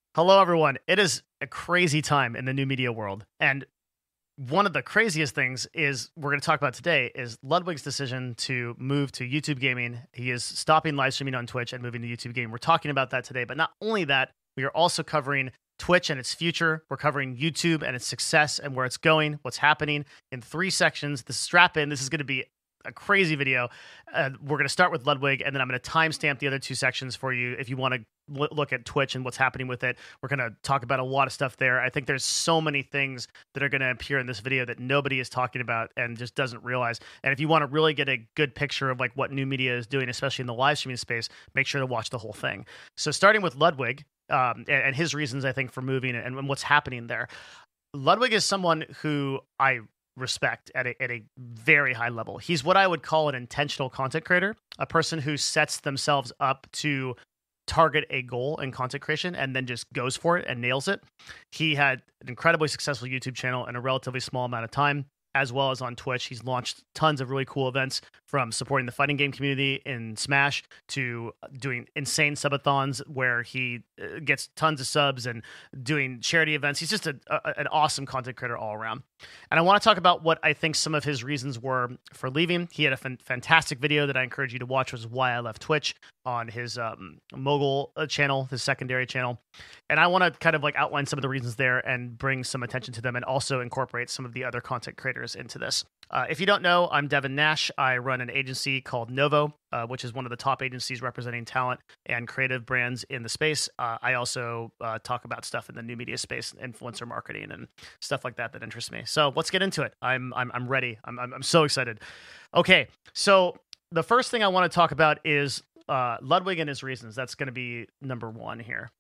Hello, everyone. It is a crazy time in the new media world. And one of the craziest things is we're going to talk about today is Ludwig's decision to move to YouTube gaming. He is stopping live streaming on Twitch and moving to YouTube gaming. We're talking about that today. But not only that, we are also covering Twitch and its future. We're covering YouTube and its success and where it's going, what's happening in 3 sections. Strap in. This is going to be a crazy video. We're going to start with Ludwig, and then I'm going to timestamp the other 2 sections for you if you want to look at Twitch and what's happening with it. We're going to talk about a lot of stuff there. I think there's so many things that are going to appear in this video that nobody is talking about and just doesn't realize. And if you want to really get a good picture of like what new media is doing, especially in the live streaming space, make sure to watch the whole thing. So starting with Ludwig and his reasons, I think, for moving and what's happening there. Ludwig is someone who I respect at a very high level. He's what I would call an intentional content creator, a person who sets themselves up to target a goal in content creation and then just goes for it and nails it. He had an incredibly successful YouTube channel in a relatively small amount of time, as well as on Twitch. He's launched tons of really cool events, from supporting the fighting game community in Smash to doing insane subathons where he gets tons of subs and doing charity events. He's just an awesome content creator all around. And I want to talk about what I think some of his reasons were for leaving. He had a fantastic video that I encourage you to watch, which is Why I Left Twitch, on his mogul channel, his secondary channel. And I want to kind of like outline some of the reasons there and bring some attention to them, and also incorporate some of the other content creators into this. If you don't know, I'm Devin Nash. I run an agency called Novo, which is one of the top agencies representing talent and creative brands in the space. I also talk about stuff in the new media space, influencer marketing and stuff like that interests me. So let's get into it. I'm ready. I'm so excited. Okay, so the first thing I want to talk about is Ludwig and his reasons. That's going to be number 1 here.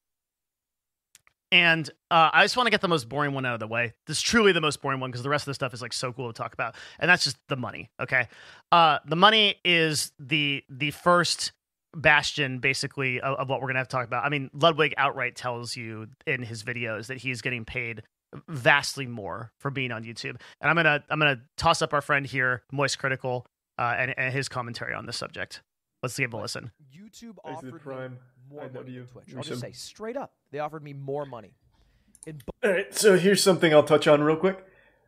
And I just want to get the most boring one out of the way. This is truly the most boring one because the rest of the stuff is like so cool to talk about. And that's just the money. Okay. The money is the first bastion, basically, of what we're going to have to talk about. I mean, Ludwig outright tells you in his videos that he's getting paid vastly more for being on YouTube. And I'm gonna toss up our friend here, Moist Critical, and his commentary on this subject. Let's give a listen. YouTube offered me more money than Twitch. I'll just say straight up, they offered me more money. All right, so here's something I'll touch on real quick.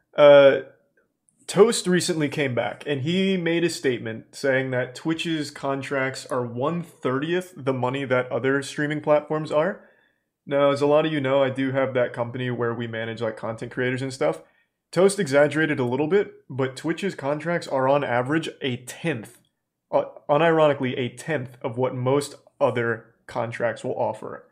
Toast recently came back, and he made a statement saying that Twitch's contracts are 1/30th the money that other streaming platforms are. Now, as a lot of you know, I do have that company where we manage like content creators and stuff. Toast exaggerated a little bit, but Twitch's contracts are on average a tenth, unironically a tenth of what most other contracts will offer.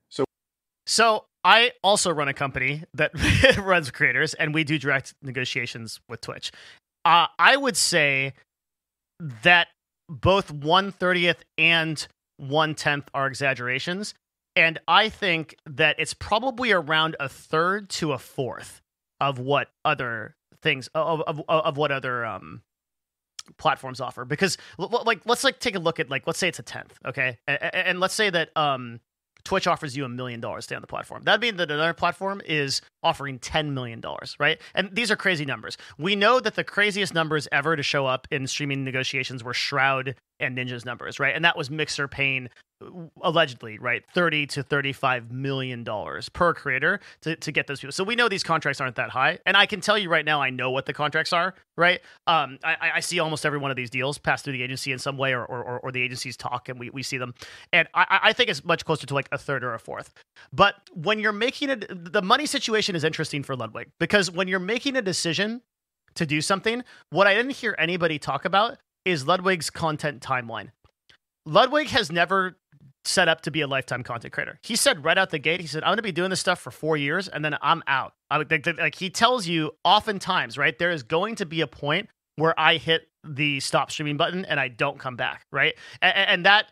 So I also run a company that runs creators, and we do direct negotiations with Twitch. I would say that both 1/30th and 1/10th are exaggerations. And I think that it's probably around 1/3 to 1/4 of what other things of what other platforms offer. Because like let's like take a look at, like, let's say it's 1/10, okay, and let's say that Twitch offers you $1 million to stay on the platform. That'd mean that another platform is offering $10 million, right? And these are crazy numbers. We know that the craziest numbers ever to show up in streaming negotiations were Shroud and Ninja's numbers, right? And that was Mixer paying, allegedly, right, $30 to $35 million per creator to get those people. So we know these contracts aren't that high. And I can tell you right now, I know what the contracts are, right? I see almost every one of these deals pass through the agency in some way, or the agencies talk and we see them. And I think it's much closer to like 1/3 or 1/4. But when you're making it, the money situation is interesting for Ludwig, because when you're making a decision to do something, what I didn't hear anybody talk about is Ludwig's content timeline. Ludwig has never set up to be a lifetime content creator. He said right out the gate, he said, I'm going to be doing this stuff for 4 years and then I'm out. Like he tells you oftentimes, right, there is going to be a point where I hit the stop streaming button and I don't come back, right? And that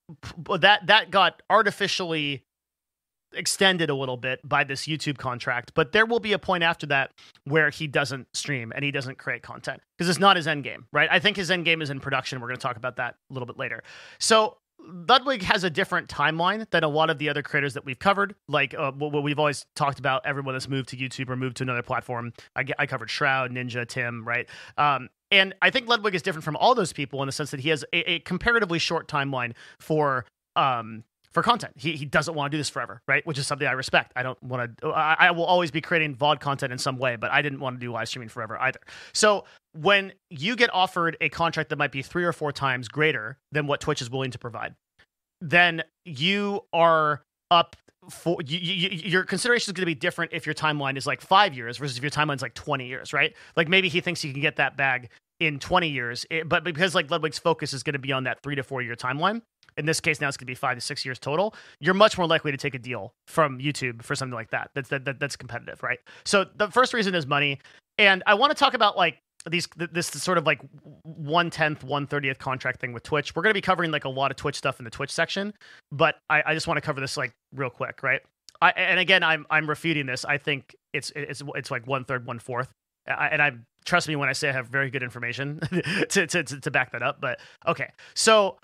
got artificially extended a little bit by this YouTube contract, but there will be a point after that where he doesn't stream and he doesn't create content because it's not his end game, right? I think his end game is in production. We're going to talk about that a little bit later. So Ludwig has a different timeline than a lot of the other creators that we've covered. Like what we've always talked about, everyone that's moved to YouTube or moved to another platform. I covered Shroud, Ninja, Tim, right? And I think Ludwig is different from all those people in the sense that he has a comparatively short timeline for for content. He doesn't want to do this forever, right? Which is something I respect. I don't want to. I will always be creating VOD content in some way, but I didn't want to do live streaming forever either. So when you get offered a contract that might be 3 or 4 times greater than what Twitch is willing to provide, then you are up for your consideration is going to be different if your timeline is like 5 years versus if your timeline is like 20 years, right? Like maybe he thinks he can get that bag in 20 years, but because like Ludwig's focus is going to be on that 3 to 4 year timeline. In this case, now it's going to be 5 to 6 years total. You're much more likely to take a deal from YouTube for something like that. That's competitive, right? So the first reason is money, and I want to talk about like this sort of like 1/10, 1/30th contract thing with Twitch. We're going to be covering like a lot of Twitch stuff in the Twitch section, but I just want to cover this like real quick, right? And again, I'm refuting this. I think it's like 1/3, 1/4, and I trust me when I say I have very good information to back that up. But okay, so.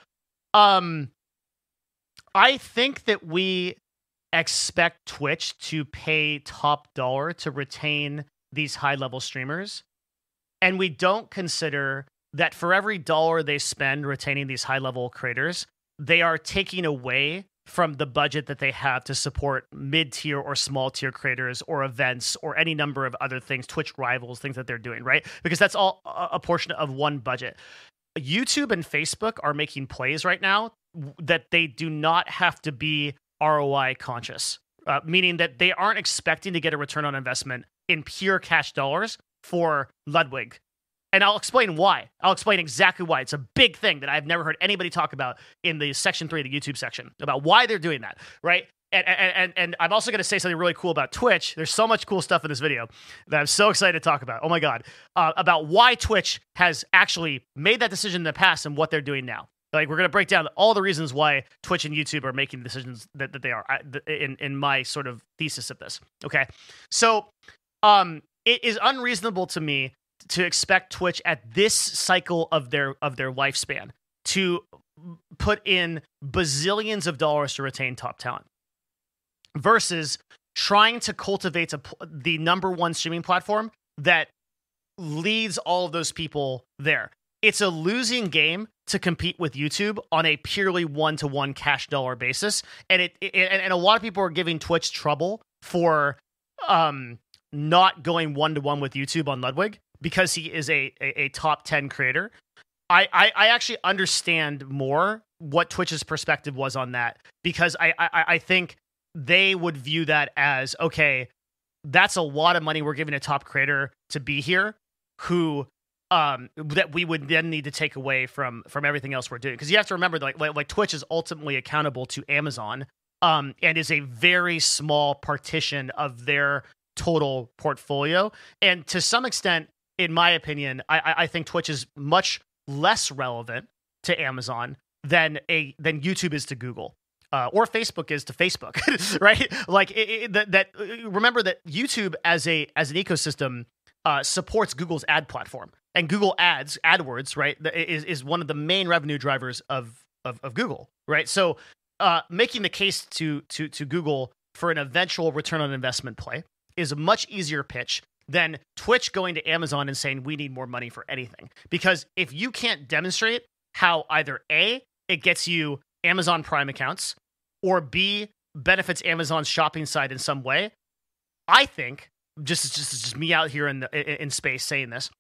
I think that we expect Twitch to pay top dollar to retain these high-level streamers, and we don't consider that for every dollar they spend retaining these high-level creators, they are taking away from the budget that they have to support mid-tier or small-tier creators or events or any number of other things, Twitch rivals, things that they're doing, right? Because that's all a portion of one budget. YouTube and Facebook are making plays right now that they do not have to be ROI conscious, meaning that they aren't expecting to get a return on investment in pure cash dollars for Ludwig. And I'll explain why. I'll explain exactly why. It's a big thing that I've never heard anybody talk about in the section 3 of the YouTube section, about why they're doing that, right? And I'm also going to say something really cool about Twitch. There's so much cool stuff in this video that I'm so excited to talk about. Oh my God. About why Twitch has actually made that decision in the past and what they're doing now. Like, we're going to break down all the reasons why Twitch and YouTube are making the decisions that they are in my sort of thesis of this. Okay. So it is unreasonable to me to expect Twitch at this cycle of their lifespan to put in bazillions of dollars to retain top talent, versus trying to cultivate the number one streaming platform that leads all of those people there. It's a losing game to compete with YouTube on a purely one-to-one cash dollar basis, and and a lot of people are giving Twitch trouble for not going one-to-one with YouTube on Ludwig because he is a top 10 creator. I actually understand more what Twitch's perspective was on that, because I think they would view that as, okay, that's a lot of money we're giving a top creator to be here, who that we would then need to take away from everything else we're doing. Because you have to remember, like Twitch is ultimately accountable to Amazon, and is a very small partition of their total portfolio. And to some extent, in my opinion, I think Twitch is much less relevant to Amazon than YouTube is to Google. Or Facebook is to Facebook, right? Like remember that YouTube as an ecosystem supports Google's ad platform, and Google AdWords, right, is one of the main revenue drivers of Google, right? So making the case to Google for an eventual return on investment play is a much easier pitch than Twitch going to Amazon and saying we need more money for anything. Because if you can't demonstrate how either A, it gets you Amazon Prime accounts, or B, benefits Amazon's shopping site in some way, I think, just me out here in space saying this,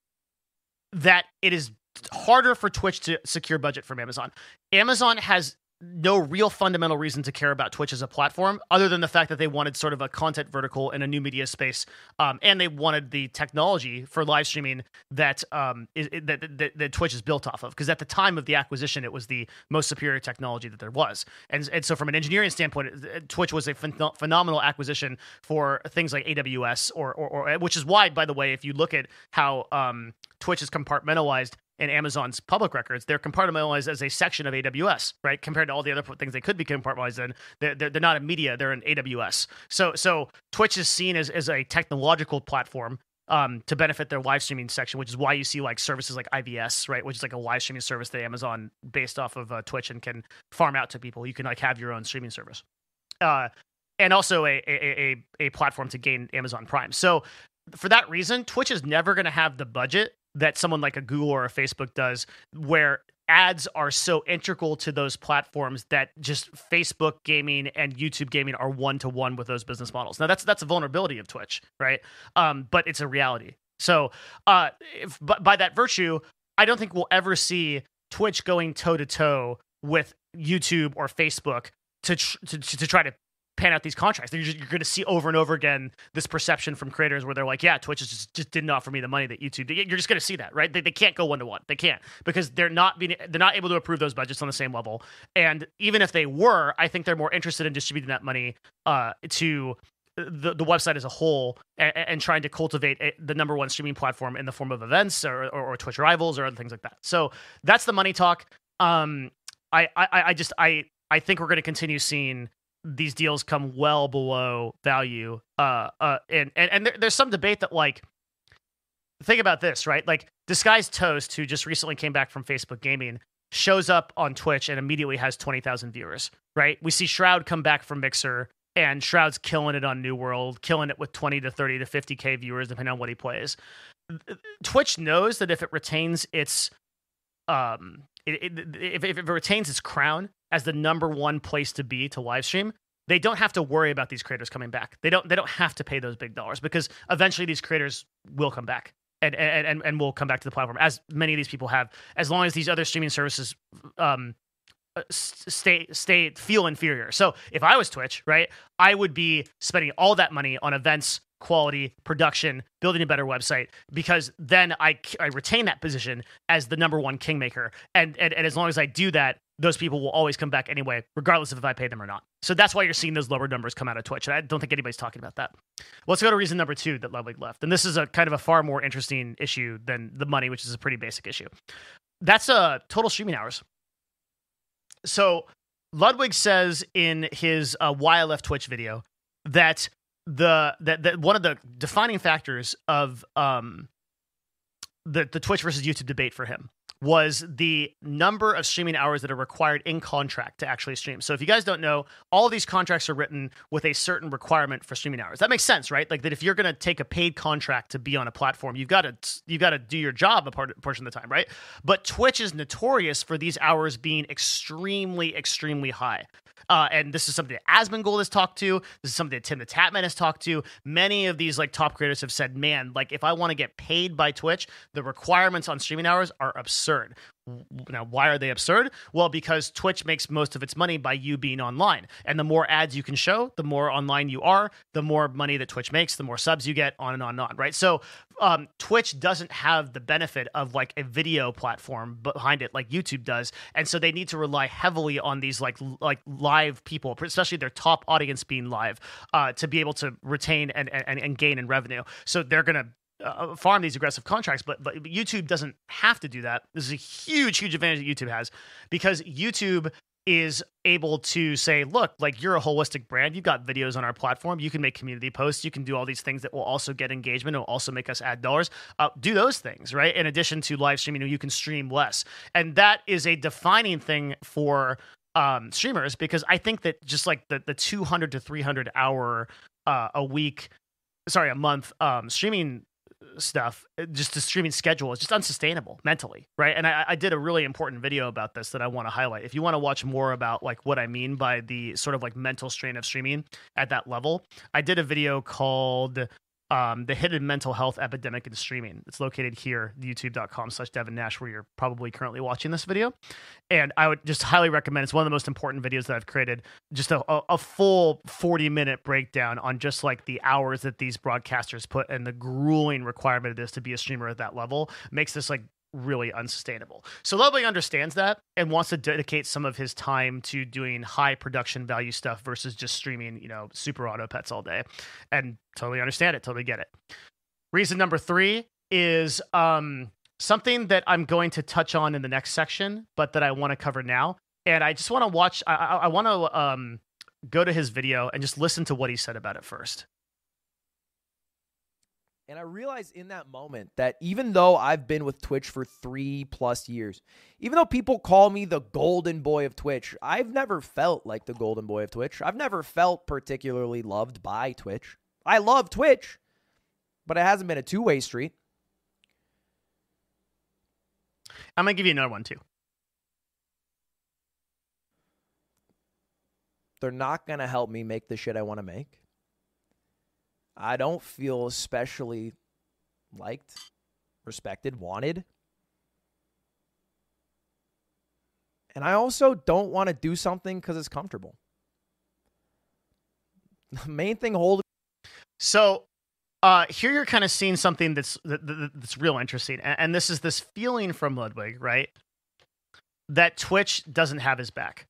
that it is harder for Twitch to secure budget from Amazon. Amazon has no real fundamental reason to care about Twitch as a platform, other than the fact that they wanted sort of a content vertical in a new media space, and they wanted the technology for live streaming that Twitch is built off of. Because at the time of the acquisition, it was the most superior technology that there was, and so from an engineering standpoint, Twitch was a phenomenal acquisition for things like AWS, or which is why, by the way, if you look at how Twitch is compartmentalized in Amazon's public records, they're compartmentalized as a section of AWS, right? Compared to all the other things they could be compartmentalized in, they're not in media, they're in AWS. So Twitch is seen as a technological platform to benefit their live streaming section, which is why you see like services like IVS, right, which is like a live streaming service that Amazon based off of Twitch and can farm out to people. You can like have your own streaming service, and also a platform to gain Amazon Prime. So for that reason, Twitch is never going to have the budget that someone like a Google or a Facebook does, where ads are so integral to those platforms that just Facebook gaming and YouTube gaming are one-to-one with those business models. Now that's a vulnerability of Twitch, right? But it's a reality. So by that virtue, I don't think we'll ever see Twitch going toe-to-toe with YouTube or Facebook to try to pan out these contracts. You're going to see over and over again this perception from creators where they're like, yeah, Twitch just didn't offer me the money that YouTube did. You're just going to see that, right? They can't go one-to-one. They can't, because they're not able to approve those budgets on the same level. And even if they were, I think they're more interested in distributing that money to the website as a whole, and trying to cultivate the number one streaming platform in the form of events or Twitch Rivals or other things like that. So that's the money talk. I think we're going to continue seeing these deals come well below value. And there's some debate that, like, think about this, right? Like, Disguised Toast, who just recently came back from Facebook Gaming, shows up on Twitch and immediately has 20,000 viewers, right? We see Shroud come back from Mixer, and Shroud's killing it on New World, killing it with 20 to 30 to 50K viewers, depending on what he plays. Twitch knows that if it retains its if it retains its crown as the number one place to be to live stream, they don't have to worry about these creators coming back. They don't have to pay those big dollars, because eventually these creators will come back and will come back to the platform, as many of these people have, as long as these other streaming services feel inferior. So if I was Twitch, right, I would be spending all that money on events, quality, production, building a better website, because then I retain that position as the number one kingmaker. And as long as I do that, those people will always come back anyway, regardless of if I pay them or not. So that's why you're seeing those lower numbers come out of Twitch. And I don't think anybody's talking about that. Let's go to reason number 2 that Ludwig left. And this is a kind of a far more interesting issue than the money, which is a pretty basic issue. That's total streaming hours. So Ludwig says in his Why I Left Twitch video that that one of the defining factors of the Twitch versus YouTube debate for him was the number of streaming hours that are required in contract to actually stream. So if you guys don't know, all these contracts are written with a certain requirement for streaming hours. That makes sense, right? Like that if you're going to take a paid contract to be on a platform, you've got to do your job a portion of the time, right? But Twitch is notorious for these hours being extremely, extremely high. And this is something that Asmongold has talked to. This is something that Tim the Tatman has talked to. Many of these like top creators have said, man, like if I want to get paid by Twitch, the requirements on streaming hours are absurd. Now, why are they absurd? Well, because Twitch makes most of its money by you being online. And the more ads you can show, the more online you are, the more money that Twitch makes, the more subs you get, on and on and on, right? So Twitch doesn't have the benefit of like a video platform behind it like YouTube does. And so they need to rely heavily on these like live people, especially their top audience being live, to be able to retain and gain in revenue. So they're going to farm these aggressive contracts, but YouTube doesn't have to do that. This is a huge advantage that YouTube has, because YouTube is able to say, look, like you're a holistic brand. You've got videos on our platform. You can make community posts. You can do all these things that will also get engagement. It will also make us ad dollars. Do those things, right? In addition to live streaming, you can stream less. And that is a defining thing for streamers, because I think that just like the 200 to 300 hour a month streaming stuff, just the streaming schedule is just unsustainable mentally, right? And I did a really important video about this that I want to highlight. If you want to watch more about like what I mean by the sort of like mental strain of streaming at that level, I did a video called The Hidden Mental Health Epidemic in Streaming. It's located here, youtube.com/Devin Nash, where you're probably currently watching this video. And I would just highly recommend, it's one of the most important videos that I've created, just a full 40-minute breakdown on just like the hours that these broadcasters put and the grueling requirement it is to be a streamer at that level makes this like really unsustainable. So Ludwig understands that and wants to dedicate some of his time to doing high production value stuff versus just streaming, super auto pets all day. And totally understand it, totally get it. Reason number 3 is something that I'm going to touch on in the next section, but that I want to cover now. And I just want to watch, I want to go to his video and just listen to what he said about it first. And I realized in that moment that even though I've been with Twitch for 3+ years, even though people call me the golden boy of Twitch, I've never felt like the golden boy of Twitch. I've never felt particularly loved by Twitch. I love Twitch, but it hasn't been a two-way street. I'm going to give you another one too. They're not going to help me make the shit I want to make. I don't feel especially liked, respected, wanted. And I also don't want to do something because it's comfortable. The main thing holding. So here you're kind of seeing something that's real interesting. And this is this feeling from Ludwig, right? That Twitch doesn't have his back.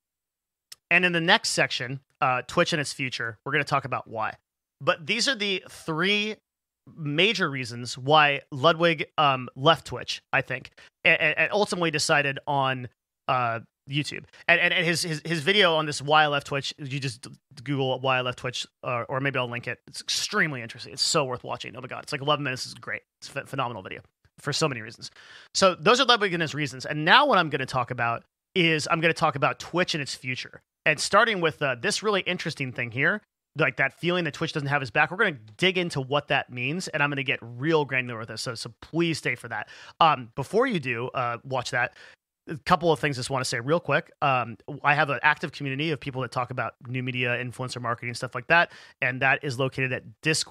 And in the next section, Twitch and its future, we're going to talk about why. But these are the three major reasons why Ludwig left Twitch, I think, and ultimately decided on YouTube. And his video on this why I left Twitch, you just Google why I left Twitch, or maybe I'll link it. It's extremely interesting. It's so worth watching. Oh my God. It's like 11 minutes. It's great. It's a phenomenal video for so many reasons. So those are Ludwig and his reasons. And now what I'm going to talk about is I'm going to talk about Twitch and its future. And starting with this really interesting thing here, like that feeling that Twitch doesn't have his back, we're going to dig into what that means, and I'm going to get real granular with this, so please stay for that. Before you do watch that, a couple of things I just want to say real quick. I have an active community of people that talk about new media, influencer marketing, stuff like that, and that is located at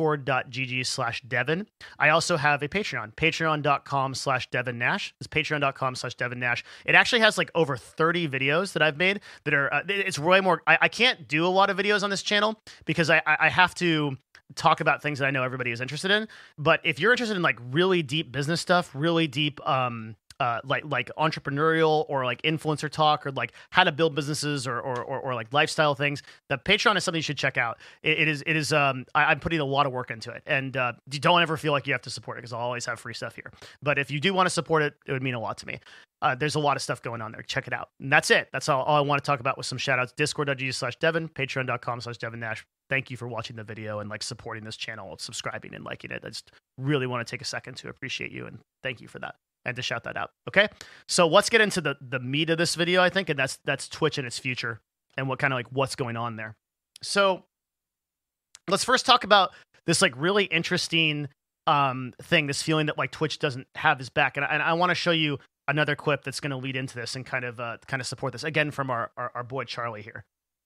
discord.gg/Devin. I also have a Patreon, patreon.com/Devin Nash. It's patreon.com/Devin Nash. It actually has like over 30 videos that I've made that are, it's way more, I can't do a lot of videos on this channel because I have to talk about things that I know everybody is interested in. But if you're interested in like really deep business stuff, really deep, like entrepreneurial or like influencer talk or like how to build businesses or like lifestyle things, the Patreon is something you should check out. It is I'm putting a lot of work into it, and you don't ever feel like you have to support it because I'll always have free stuff here. But if you do want to support it, it would mean a lot to me. There's a lot of stuff going on there. Check it out. And that's it. That's all I want to talk about with some shout outs. Discord.gg/Devin, patreon.com/Devin Nash. Thank you for watching the video and like supporting this channel, subscribing and liking it. I just really want to take a second to appreciate you and thank you for that. And to shout that out. Okay. So let's get into the meat of this video, I think. And that's Twitch and its future and what kind of like what's going on there. So let's first talk about this like really interesting thing, this feeling that like Twitch doesn't have his back. And I want to show you another clip that's going to lead into this and kind of support this again from our boy Charlie here.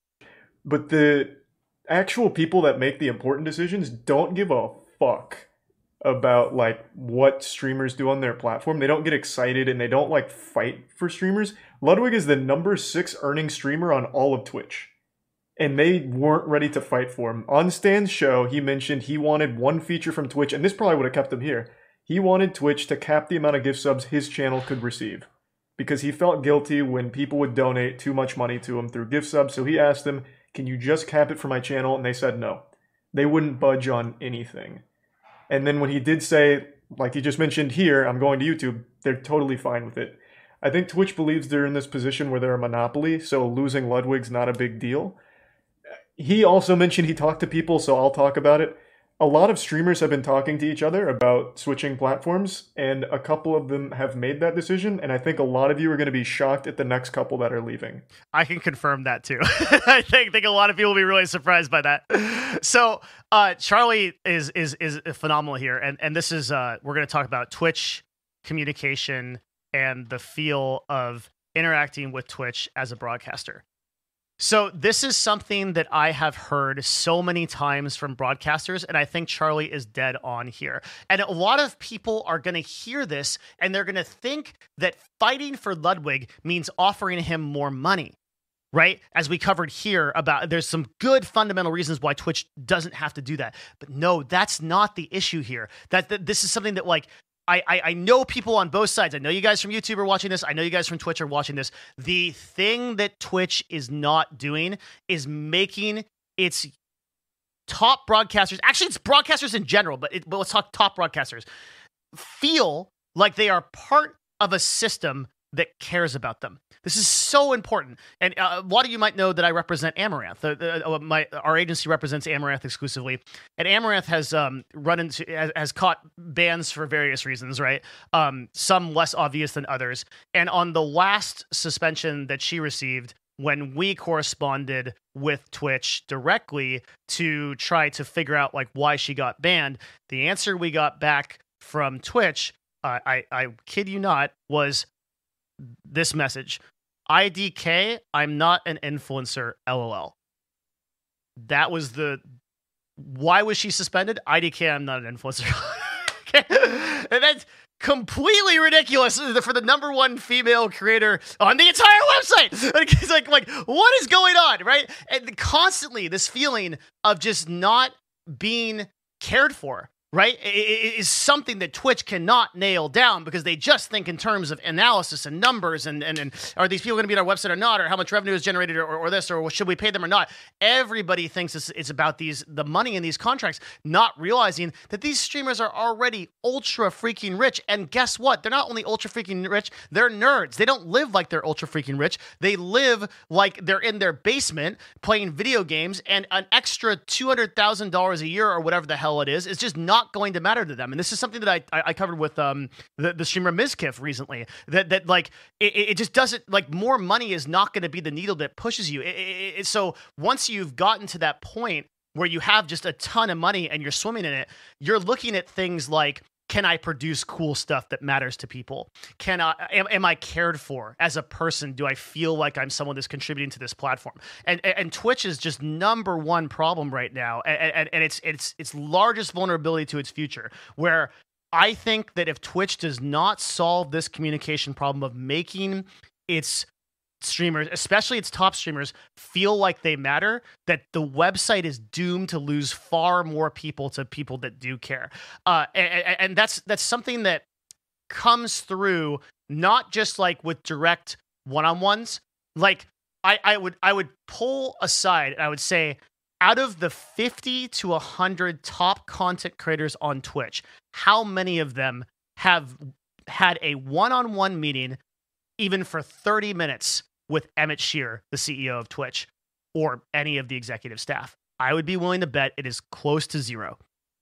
But the actual people that make the important decisions don't give a fuck about like what streamers do on their platform. They don't get excited and they don't like fight for streamers. Ludwig is the number 6 earning streamer on all of Twitch, and they weren't ready to fight for him. On Stan's show, he mentioned he wanted one feature from Twitch, and this probably would have kept him here. He wanted Twitch to cap the amount of gift subs his channel could receive because he felt guilty when people would donate too much money to him through gift subs. So he asked them, can you just cap it for my channel? And they said no. They wouldn't budge on anything. And then when he did say, like he just mentioned here, I'm going to YouTube, they're totally fine with it. I think Twitch believes they're in this position where they're a monopoly, so losing Ludwig's not a big deal. He also mentioned he talked to people, so I'll talk about it. A lot of streamers have been talking to each other about switching platforms, and a couple of them have made that decision, and I think a lot of you are going to be shocked at the next couple that are leaving. I can confirm that too. I think a lot of people will be really surprised by that. So Charlie is phenomenal here, and this is we're going to talk about Twitch communication and the feel of interacting with Twitch as a broadcaster. So this is something that I have heard so many times from broadcasters, and I think Charlie is dead on here. And a lot of people are going to hear this, and they're going to think that fighting for Ludwig means offering him more money, right? As we covered here about, there's some good fundamental reasons why Twitch doesn't have to do that. But no, that's not the issue here. That this is something that like, I know people on both sides. I know you guys from YouTube are watching this. I know you guys from Twitch are watching this. The thing that Twitch is not doing is making its top broadcasters, actually it's broadcasters in general, but let's talk top broadcasters, feel like they are part of a system that cares about them. This is so important. And a lot of you might know that I represent Amaranth. Our agency represents Amaranth exclusively. And Amaranth has has caught bans for various reasons, right? Some less obvious than others. And on the last suspension that she received, when we corresponded with Twitch directly to try to figure out like why she got banned, the answer we got back from Twitch, I kid you not, was this message: IDK, I'm not an influencer, LOL. that was why was she suspended? IDK, I'm not an influencer. Okay. And that's completely ridiculous for the number one female creator on the entire website. It's like what is going on, right? And constantly this feeling of just not being cared for, right? It is something that Twitch cannot nail down because they just think in terms of analysis and numbers and are these people going to be on our website or not, or how much revenue is generated or this, or should we pay them or not? Everybody thinks it's about the money in these contracts, not realizing that these streamers are already ultra freaking rich. And guess what? They're not only ultra freaking rich, they're nerds. They don't live like they're ultra freaking rich. They live like they're in their basement playing video games, and an extra $200,000 a year or whatever the hell it is just not going to matter to them. And this is something that I covered with the streamer Mizkif recently, that like it just doesn't, like, more money is not going to be the needle that pushes you. So once you've gotten to that point where you have just a ton of money and you're swimming in it, you're looking at things like, can I produce cool stuff that matters to people? Am I cared for as a person? Do I feel like I'm someone that's contributing to this platform? And Twitch is just number one problem right now, and its largest vulnerability to its future. Where I think that if Twitch does not solve this communication problem of making its streamers, especially its top streamers, feel like they matter, that the website is doomed to lose far more people to people that do care. And that's something that comes through not just like with direct one-on-ones. Like I would pull aside and I would say, out of the 50 to 100 top content creators on Twitch, how many of them have had a one-on-one meeting even for 30 minutes with Emmett Shear, the CEO of Twitch, or any of the executive staff? I would be willing to bet it is close to zero.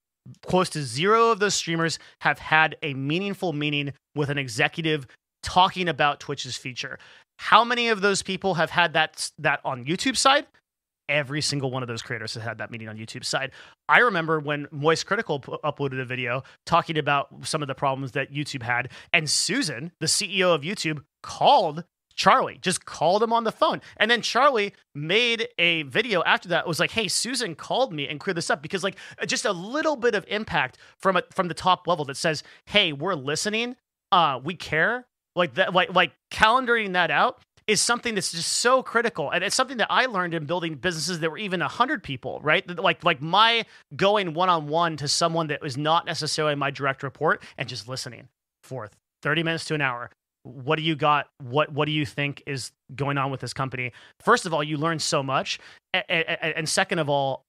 Close to zero of those streamers have had a meaningful meeting with an executive talking about Twitch's future. How many of those people have had that on YouTube side? Every single one of those creators has had that meeting on YouTube side. I remember when Moist Critical uploaded a video talking about some of the problems that YouTube had, and Susan, the CEO of YouTube, called Charlie, just called him on the phone. And then Charlie made a video after that. It was like, hey, Susan called me and cleared this up, because like just a little bit of impact from the top level that says, hey, we're listening. We care. Like that, like calendaring that out is something that's just so critical. And it's something that I learned in building businesses that were even 100 people, right? Like my going one-on-one to someone that was not necessarily my direct report and just listening for 30 minutes to an hour. What do you got? What do you think is going on with this company? First of all, you learn so much. And second of all,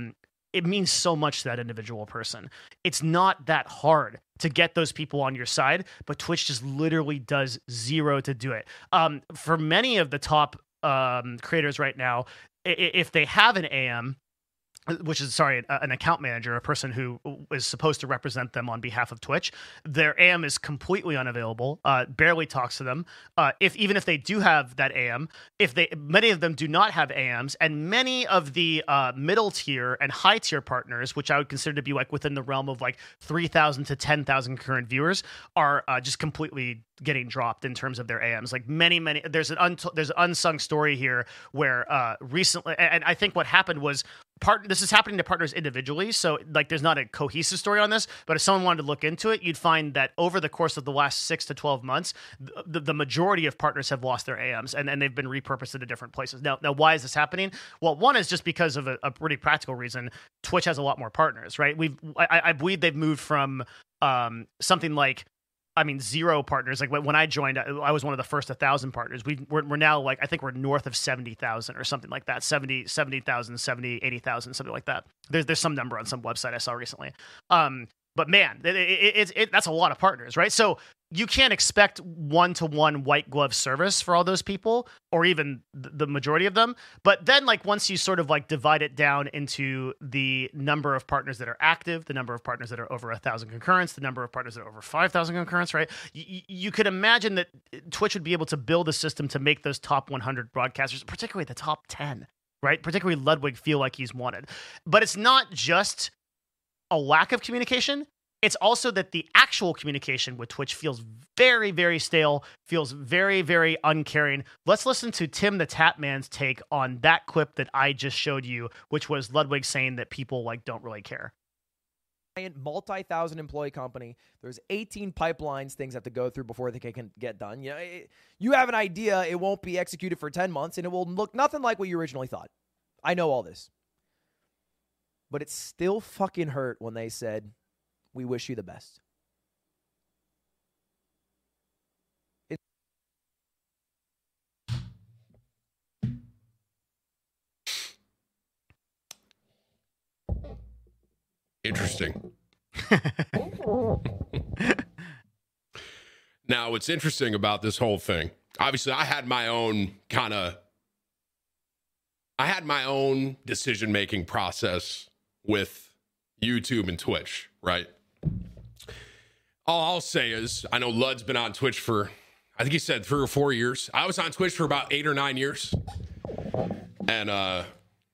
it means so much to that individual person. It's not that hard to get those people on your side, but Twitch just literally does zero to do it. For many of the top creators right now, if they have an AM, which is, an account manager, a person who is supposed to represent them on behalf of Twitch, their AM is completely unavailable, barely talks to them. Even if they do have that AM, many of them do not have AMs, and many of the middle tier and high tier partners, which I would consider to be like within the realm of like 3,000 to 10,000 concurrent viewers, are just completely getting dropped in terms of their AMs. Like many, there's an unsung story here where recently, and I think what happened was, this is happening to partners individually, so like there's not a cohesive story on this, but if someone wanted to look into it, you'd find that over the course of the last 6 to 12 months, the majority of partners have lost their AMs, and they've been repurposed into different places. Now why is this happening? Well, one is just because of a pretty practical reason. Twitch has a lot more partners, right? I believe they've moved from something like, 0 partners. Like when I joined, I was one of the first 1,000 partners. We're now like, I think we're north of 70,000 or something like that. 70,000, 80,000, something like that. There's some number on some website I saw recently. But man, that's a lot of partners, right? So you can't expect one-to-one white glove service for all those people, or even the majority of them. But then, like, once you sort of like divide it down into the number of partners that are active, the number of partners that are over 1,000 concurrents, the number of partners that are over 5,000 concurrents, right? You could imagine that Twitch would be able to build a system to make those top 100 broadcasters, particularly the top 10, right? Particularly Ludwig, feel like he's wanted. But it's not just a lack of communication. It's also that the actual communication with Twitch feels very, very stale, feels very, very uncaring. Let's listen to Tim the Tapman's take on that clip that I just showed you, which was Ludwig saying that people like don't really care. Multi-thousand employee company. There's 18 pipelines things have to go through before they can get done. You know, you have an idea, it won't be executed for 10 months, and it will look nothing like what you originally thought. I know all this. But it still fucking hurt when they said, "We wish you the best." Interesting. Now, what's interesting about this whole thing, obviously, I had my own decision-making process with YouTube and Twitch, right? All I'll say is, I know Lud's been on Twitch for, I think he said 3 or 4 years. I was on Twitch for about 8 or 9 years. And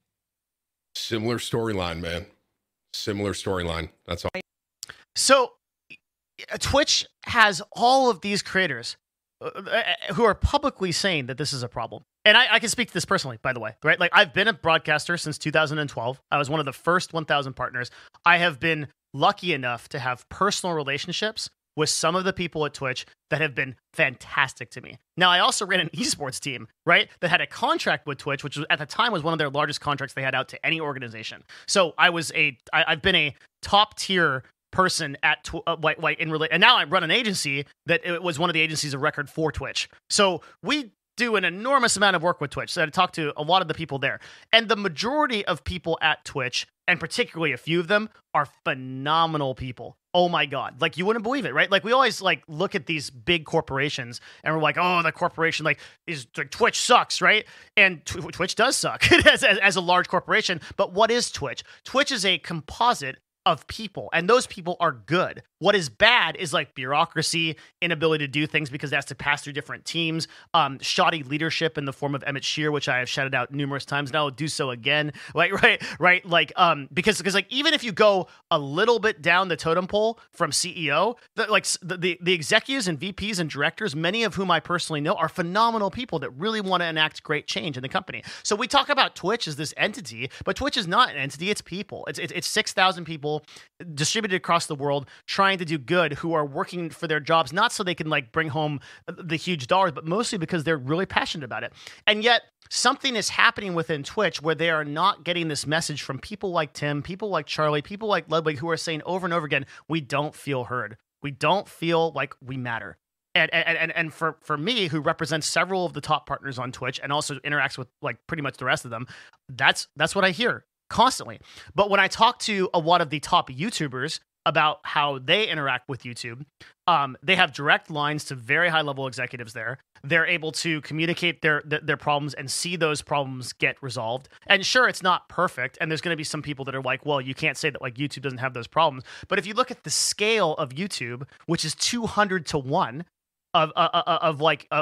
similar storyline, man. Similar storyline. That's all. So Twitch has all of these creators who are publicly saying that this is a problem. And I can speak to this personally, by the way, right? Like, I've been a broadcaster since 2012. I was one of the first 1,000 partners. I have been lucky enough to have personal relationships with some of the people at Twitch that have been fantastic to me. Now, I also ran an esports team, right, that had a contract with Twitch, which was, at the time was one of their largest contracts they had out to any organization. So I've been a top tier person at and now I run an agency that it was one of the agencies of record for Twitch. So we do an enormous amount of work with Twitch. So I talked to a lot of the people there, and the majority of people at Twitch, and particularly a few of them, are phenomenal people. Oh my God. Like, you wouldn't believe it, right? Like, we always like look at these big corporations and we're like, oh, the corporation is Twitch sucks, right? And Twitch does suck as a large corporation. But what is Twitch? Twitch is a composite of people, and those people are good. What is bad is like bureaucracy, inability to do things because it has to pass through different teams, shoddy leadership in the form of Emmett Shear, which I have shouted out numerous times, and I'll do so again. Like, right, like, because like, even if you go a little bit down the totem pole from CEO, the executives and VPs and directors, many of whom I personally know, are phenomenal people that really want to enact great change in the company. So we talk about Twitch as this entity, but Twitch is not an entity; it's people. It's 6,000 people distributed across the world trying to do good, who are working for their jobs, not so they can like bring home the huge dollars, but mostly because they're really passionate about it. And yet something is happening within Twitch where they are not getting this message from people like Tim, people like Charlie, people like Ludwig, who are saying over and over again, we don't feel heard. We don't feel like we matter. And for me, who represents several of the top partners on Twitch and also interacts with like pretty much the rest of them, that's what I hear constantly. But when I talk to a lot of the top YouTubers about how they interact with YouTube, they have direct lines to very high level executives there. They're able to communicate their problems and see those problems get resolved. And sure, it's not perfect. And there's going to be some people that are like, well, you can't say that like YouTube doesn't have those problems. But if you look at the scale of YouTube, which is 200 to 1 of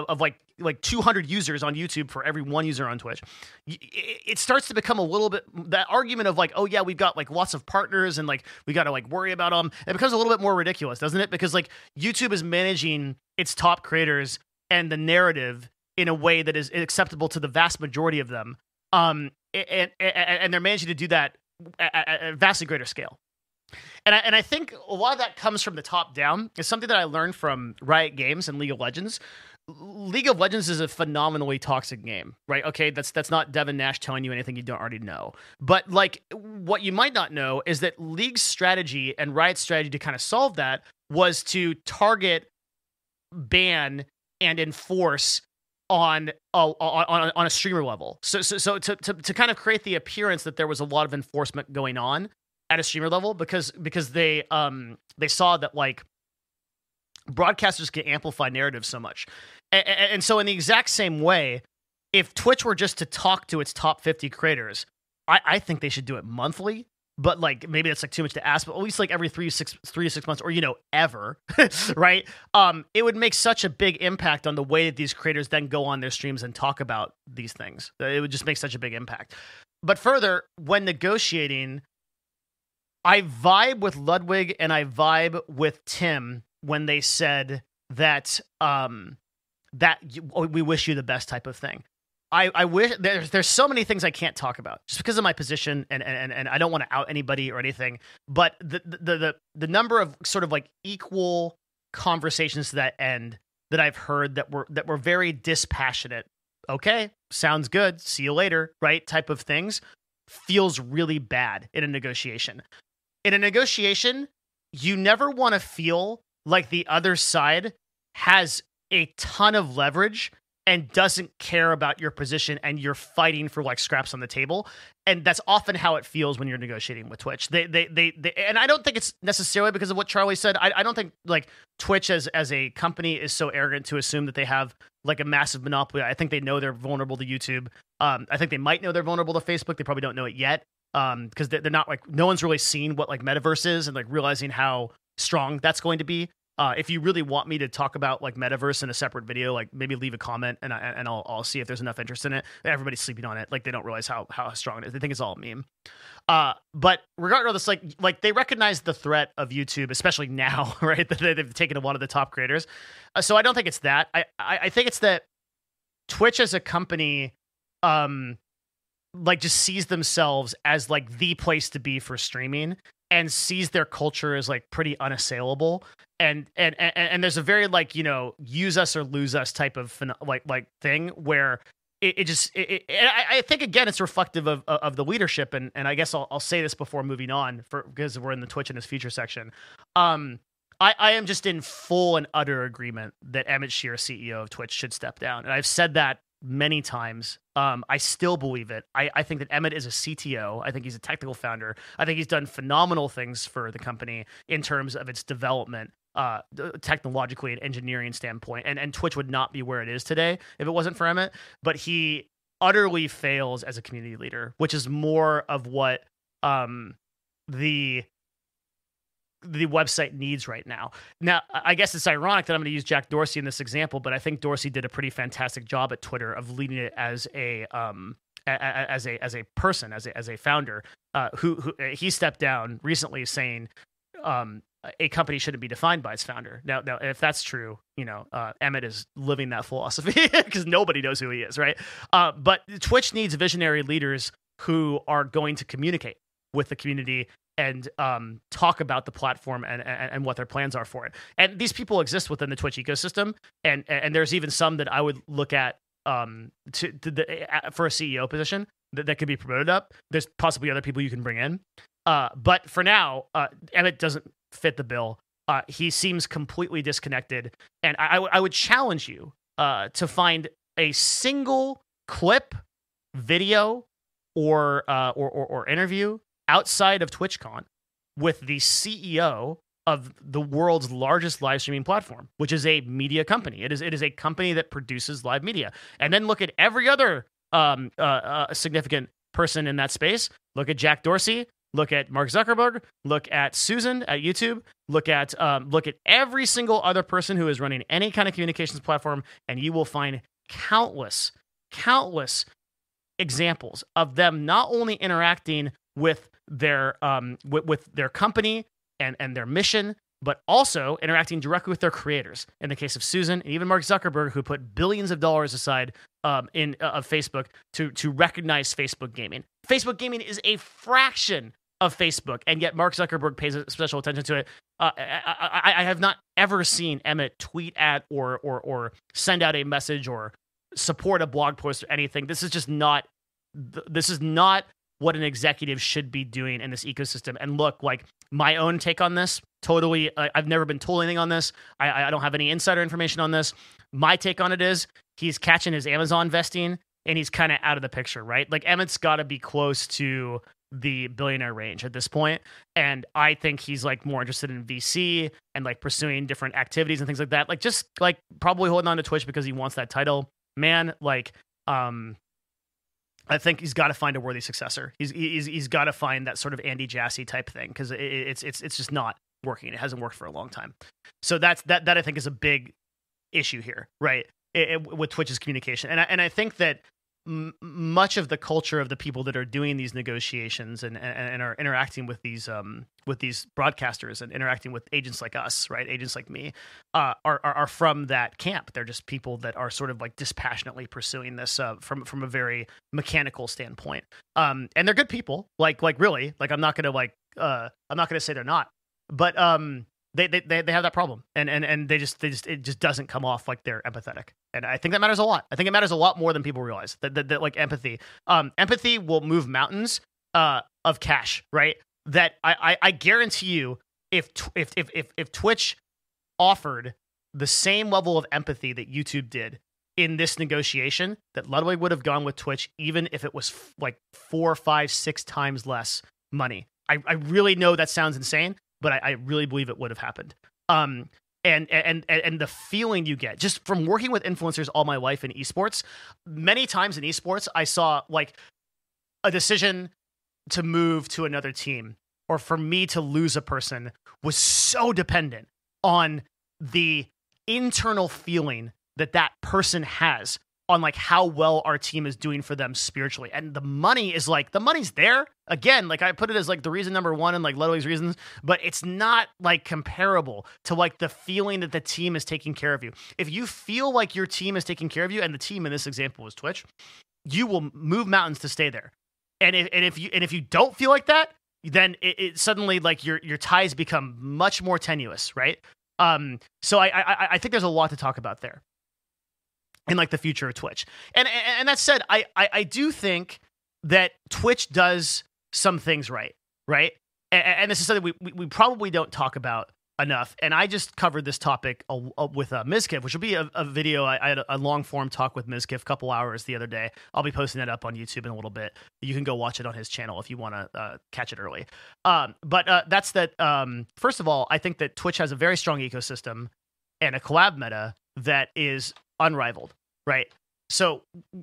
200 users on YouTube for every 1 user on Twitch, it starts to become a little bit that argument of like, oh yeah, we've got like lots of partners and like we got to like worry about them. It becomes a little bit more ridiculous, doesn't it? Because like YouTube is managing its top creators and the narrative in a way that is acceptable to the vast majority of them, and they're managing to do that at a vastly greater scale. And I think a lot of that comes from the top down. It's something that I learned from Riot Games and League of Legends. League of Legends is a phenomenally toxic game, right? Okay, that's not Devin Nash telling you anything you don't already know. But like, what you might not know is that League's strategy and Riot's strategy to kind of solve that was to target, ban, and enforce on a streamer level. So to kind of create the appearance that there was a lot of enforcement going on at a streamer level, because they saw that like broadcasters can amplify narratives so much. And so in the exact same way, if Twitch were just to talk to its top 50 creators, I think they should do it monthly. But like, maybe that's like too much to ask, but at least like every 3 to 6 months, or, you know, ever, right? It would make such a big impact on the way that these creators then go on their streams and talk about these things. It would just make such a big impact. But further, when negotiating I vibe with Ludwig and I vibe with Tim when they said that we wish you the best type of thing. I wish there's so many things I can't talk about just because of my position and I don't want to out anybody or anything. But the number of sort of like equal conversations to that end that I've heard that were very dispassionate. Okay, sounds good. See you later, right? Type of things feels really bad in a negotiation. In a negotiation, you never want to feel like the other side has a ton of leverage and doesn't care about your position and you're fighting for like scraps on the table. And that's often how it feels when you're negotiating with Twitch. They and I don't think it's necessarily because of what Charlie said. I don't think like Twitch as a company is so arrogant to assume that they have like a massive monopoly. I think they know they're vulnerable to YouTube. I think they might know they're vulnerable to Facebook. They probably don't know it yet. Because they're not like, no one's really seen what like metaverse is and like realizing how strong that's going to be. If you really want me to talk about like metaverse in a separate video, like maybe leave a comment and I'll see if there's enough interest in it. Everybody's sleeping on it. Like they don't realize how strong it is. They think it's all a meme. But regardless, like they recognize the threat of YouTube, especially now, right? That they've taken a lot of the top creators. So I don't think it's that. I think it's that Twitch as a company, like just sees themselves as like the place to be for streaming and sees their culture as like pretty unassailable. And there's a very like, you know, use us or lose us type of like thing where I think again, it's reflective of the leadership. And I guess I'll say this before moving on because we're in the Twitch in this future section. I am just in full and utter agreement that Emmett Shear, CEO of Twitch, should step down. And I've said that many times. I still believe it. I think that Emmett is a CTO. I think he's a technical founder. I think he's done phenomenal things for the company in terms of its development, technologically and engineering standpoint. And Twitch would not be where it is today if it wasn't for Emmett. But he utterly fails as a community leader, which is more of what the website needs right now. Now, I guess it's ironic that I'm going to use Jack Dorsey in this example, but I think Dorsey did a pretty fantastic job at Twitter of leading it as a person, as a founder, who he stepped down recently saying a company shouldn't be defined by its founder. Now, if that's true, you know, Emmett is living that philosophy because nobody knows who he is, right? But Twitch needs visionary leaders who are going to communicate with the community and talk about the platform and what their plans are for it. And these people exist within the Twitch ecosystem, and there's even some that I would look at for a CEO position that could be promoted up. There's possibly other people you can bring in. But for now, Emmett doesn't fit the bill. He seems completely disconnected. And I would challenge you to find a single clip, video, or interview outside of TwitchCon with the CEO of the world's largest live streaming platform, which is a media company. It is a company that produces live media. And then look at every other significant person in that space. Look at Jack Dorsey. Look at Mark Zuckerberg. Look at Susan at YouTube. Look at every single other person who is running any kind of communications platform, and you will find countless examples of them not only interacting with their company and their mission, but also interacting directly with their creators. In the case of Susan and even Mark Zuckerberg, who put billions of dollars aside of Facebook to recognize Facebook gaming. Facebook gaming is a fraction of Facebook, and yet Mark Zuckerberg pays special attention to it. I have not ever seen Emmett tweet at or send out a message or support a blog post or anything. This is not what an executive should be doing in this ecosystem. And look, like my own take on this, totally, I've never been told anything on this. I don't have any insider information on this. My take on it is he's catching his Amazon vesting and he's kind of out of the picture, right? Like Emmett's got to be close to the billionaire range at this point. And I think he's like more interested in VC and like pursuing different activities and things like that. Like just like probably holding on to Twitch because he wants that title, man. Like, I think he's got to find a worthy successor. He's got to find that sort of Andy Jassy type thing because it's just not working. It hasn't worked for a long time. So that I think is a big issue here, right? With Twitch's communication, and I think that much of the culture of the people that are doing these negotiations and are interacting with these broadcasters and interacting with agents like us, right? Agents like me, are from that camp. They're just people that are sort of like dispassionately pursuing this from a very mechanical standpoint. And they're good people, like really, like I'm not gonna say they're not, but they have that problem, and they just it just doesn't come off like they're empathetic. And I think that matters a lot. I think it matters a lot more than people realize that like empathy will move mountains of cash, right? That I guarantee you, if Twitch offered the same level of empathy that YouTube did in this negotiation, that Ludwig would have gone with Twitch, even if it was like 4, 5, 6 times less money. I really know that sounds insane, but I really believe it would have happened. And the feeling you get just from working with influencers all my life in esports, many times in esports, I saw like a decision to move to another team or for me to lose a person was so dependent on the internal feeling that person has on like how well our team is doing for them spiritually. And the money's there. Again, like I put it as like the reason number one and like Ludwig's reasons, but it's not like comparable to like the feeling that the team is taking care of you. If you feel like your team is taking care of you, and the team in this example was Twitch, you will move mountains to stay there. And if you don't feel like that, then it suddenly like your ties become much more tenuous, right? So I think there's a lot to talk about there. In like the future of Twitch. And that said, I do think that Twitch does some things right? And this is something we probably don't talk about enough. And I just covered this topic with Mizkif, which will be a video. I had a long form talk with Mizkif, a couple hours the other day. I'll be posting that up on YouTube in a little bit. You can go watch it on his channel if you want to catch it early. But that's that. First of all, I think that Twitch has a very strong ecosystem and a collab meta that is unrivaled. Right. So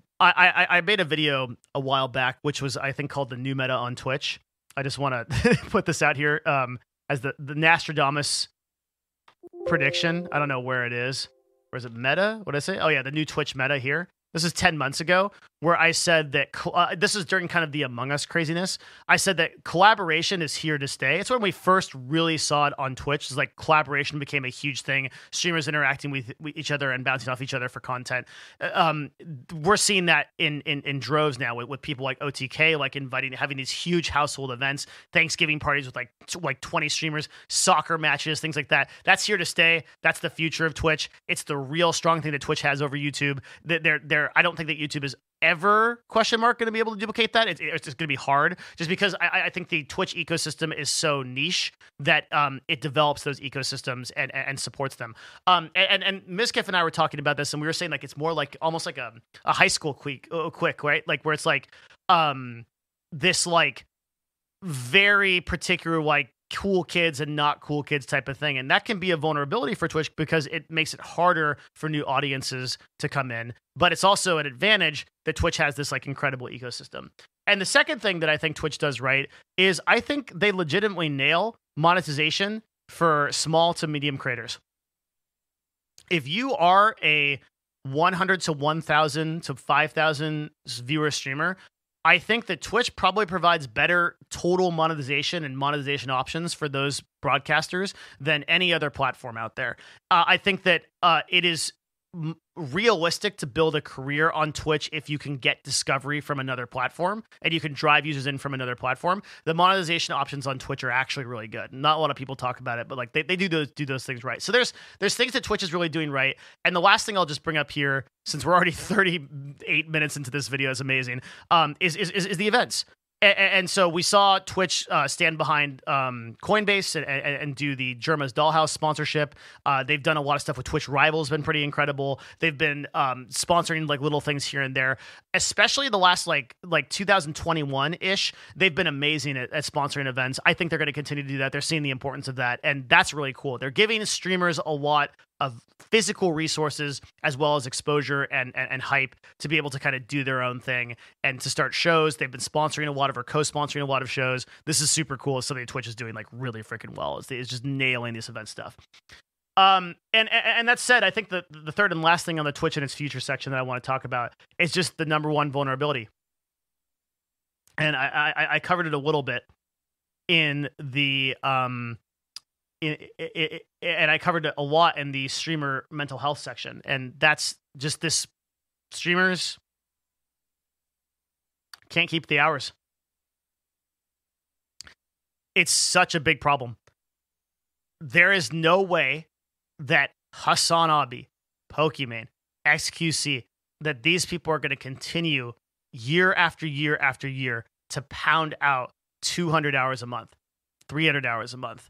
I made a video a while back, which was, I think, called the new meta on Twitch. I just want to put this out here as the Nostradamus prediction. I don't know where it is. Or is it meta? What did I say? Oh, yeah, the new Twitch meta here. This is 10 months ago, where I said that this is during kind of the Among Us craziness. I said that collaboration is here to stay. It's when we first really saw it on Twitch. It's like collaboration became a huge thing. Streamers interacting with each other and bouncing off each other for content. We're seeing that in droves now with people like OTK, like having these huge household events, Thanksgiving parties with like 20 streamers, soccer matches, things like that. That's here to stay. That's the future of Twitch. It's the real strong thing that Twitch has over YouTube. I don't think that YouTube is ever going to be able to duplicate that. It's going to be hard just because I think the Twitch ecosystem is so niche that it develops those ecosystems and supports them. And Mizkif and I were talking about this, and we were saying like it's more like almost like a high school quick, right? Like where it's like this like very particular like cool kids and not cool kids type of thing. And that can be a vulnerability for Twitch because it makes it harder for new audiences to come in. But it's also an advantage that Twitch has this like incredible ecosystem. And the second thing that I think Twitch does right is I think they legitimately nail monetization for small to medium creators. If you are a 100 to 1,000 to 5,000 viewer streamer, I think that Twitch probably provides better total monetization and monetization options for those broadcasters than any other platform out there. I think that it is realistic to build a career on Twitch if you can get discovery from another platform and you can drive users in from another platform. The monetization options on Twitch are actually really good. Not a lot of people talk about it, but like they do those things right. So there's things that Twitch is really doing right. And the last thing I'll just bring up here, since we're already 38 minutes into this video, is amazing, is the events. And so we saw Twitch stand behind Coinbase and do the Jerma's Dollhouse sponsorship. They've done a lot of stuff with Twitch Rivals, been pretty incredible. They've been sponsoring like little things here and there, especially the last like 2021-ish. They've been amazing at sponsoring events. I think they're going to continue to do that. They're seeing the importance of that, and that's really cool. They're giving streamers a lot of physical resources as well as exposure and hype to be able to kind of do their own thing and to start shows. They've been sponsoring a lot of or co-sponsoring a lot of shows. This is super cool. It's something Twitch is doing like really freaking well. It's just nailing this event stuff. And that said, I think the third and last thing on the Twitch and its future section that I want to talk about is just the number one vulnerability. And I covered it a little bit in the and I covered it a lot in the streamer mental health section, and that's just this: streamers can't keep the hours. It's such a big problem. There is no way that Hassan Abi, Pokimane, XQC, that these people are going to continue year after year after year to pound out 200 hours a month, 300 hours a month,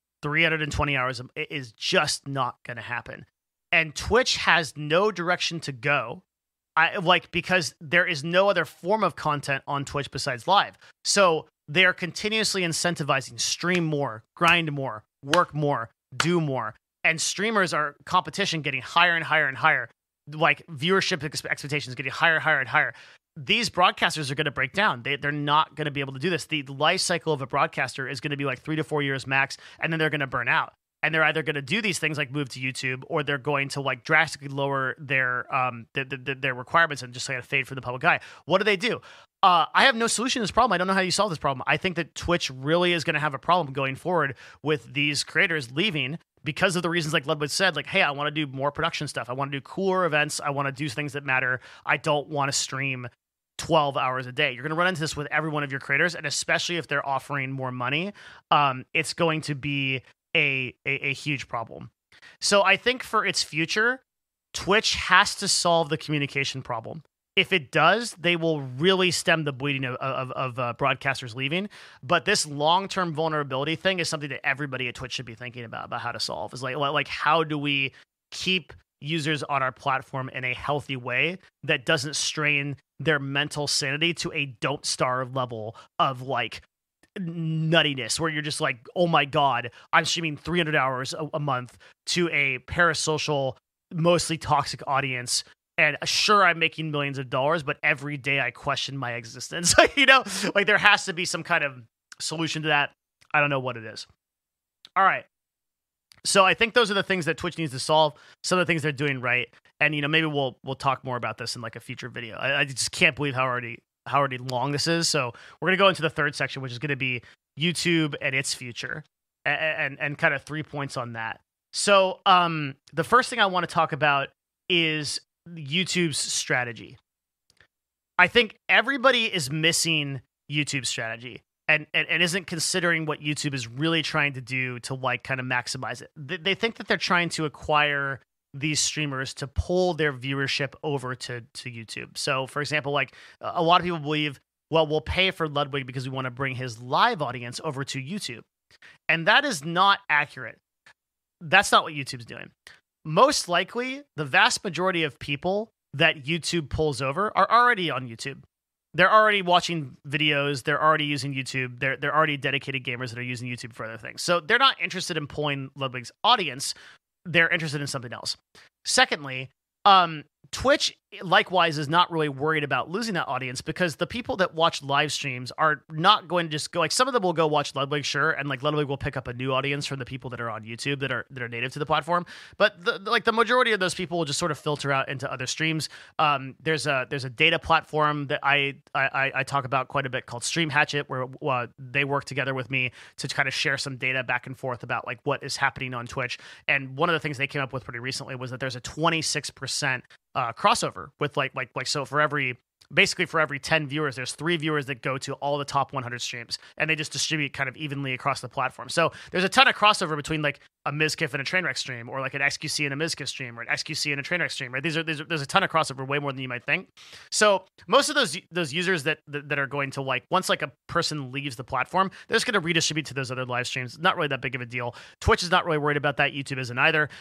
320 hours. It is just not going to happen. And Twitch has no direction to go. Because there is no other form of content on Twitch besides live. So they are continuously incentivizing stream more, grind more, work more, do more. And streamers are competition getting higher and higher and higher. Like viewership expectations getting higher and higher and higher. These broadcasters are going to break down. They're not going to be able to do this. The life cycle of a broadcaster is going to be like 3 to 4 years max, and then they're going to burn out. And they're either going to do these things like move to YouTube, or they're going to like drastically lower their requirements and just like fade from the public eye. What do? I have no solution to this problem. I don't know how you solve this problem. I think that Twitch really is going to have a problem going forward with these creators leaving because of the reasons like Ludwig said, like, hey, I want to do more production stuff. I want to do cooler events. I want to do things that matter. I don't want to stream 12 hours a day. You're going to run into this with every one of your creators, and especially if they're offering more money, it's going to be a huge problem. So I think for its future, Twitch has to solve the communication problem. If it does, they will really stem the bleeding of broadcasters leaving. But this long-term vulnerability thing is something that everybody at Twitch should be thinking about how to solve. Is like how do we keep users on our platform in a healthy way that doesn't strain their mental sanity to a don't starve level of like nuttiness, where you're just like, oh my god, I'm streaming 300 hours a month to a parasocial, mostly toxic audience, and sure, I'm making millions of dollars, but every day I question my existence. Like there has to be some kind of solution to that. I don't know what it is. All right, so I think those are the things that Twitch needs to solve. Some of the things they're doing right, and maybe we'll talk more about this in like a future video. I just can't believe how already long this is. So we're going to go into the third section, which is going to be YouTube and its future, and kind of 3 points on that. So the first thing I want to talk about is YouTube's strategy. I think everybody is missing YouTube's strategy and isn't considering what YouTube is really trying to do to like kind of maximize it. They think that they're trying to acquire these streamers to pull their viewership over to YouTube. So for example, like a lot of people believe, well, we'll pay for Ludwig because we want to bring his live audience over to YouTube. And that is not accurate. That's not what YouTube's doing. Most likely, the vast majority of people that YouTube pulls over are already on YouTube. They're already watching videos. They're already using YouTube. They're already dedicated gamers that are using YouTube for other things. So they're not interested in pulling Ludwig's audience. They're interested in something else. Secondly, Twitch likewise is not really worried about losing that audience because the people that watch live streams are not going to just go, like, some of them will go watch Ludwig, sure, and like Ludwig will pick up a new audience from the people that are on YouTube that are native to the platform. But the majority of those people will just sort of filter out into other streams. There's a data platform that I talk about quite a bit called Stream Hatchet, where they work together with me to kind of share some data back and forth about like what is happening on Twitch. And one of the things they came up with pretty recently was that there's a 26% crossover with like so for every 10 viewers, there's 3 viewers that go to all the top 100 streams, and they just distribute kind of evenly across the platform. So there's a ton of crossover between like a Mizkif and a Trainwreck stream, or like an XQC and a Mizkif stream, or an XQC and a Trainwreck stream, right? There's a ton of crossover, way more than you might think. So most of those users that are going to, like, once like a person leaves the platform, they're just going to redistribute to those other live streams. Not really that big of a deal. Twitch is not really worried about that. YouTube isn't either.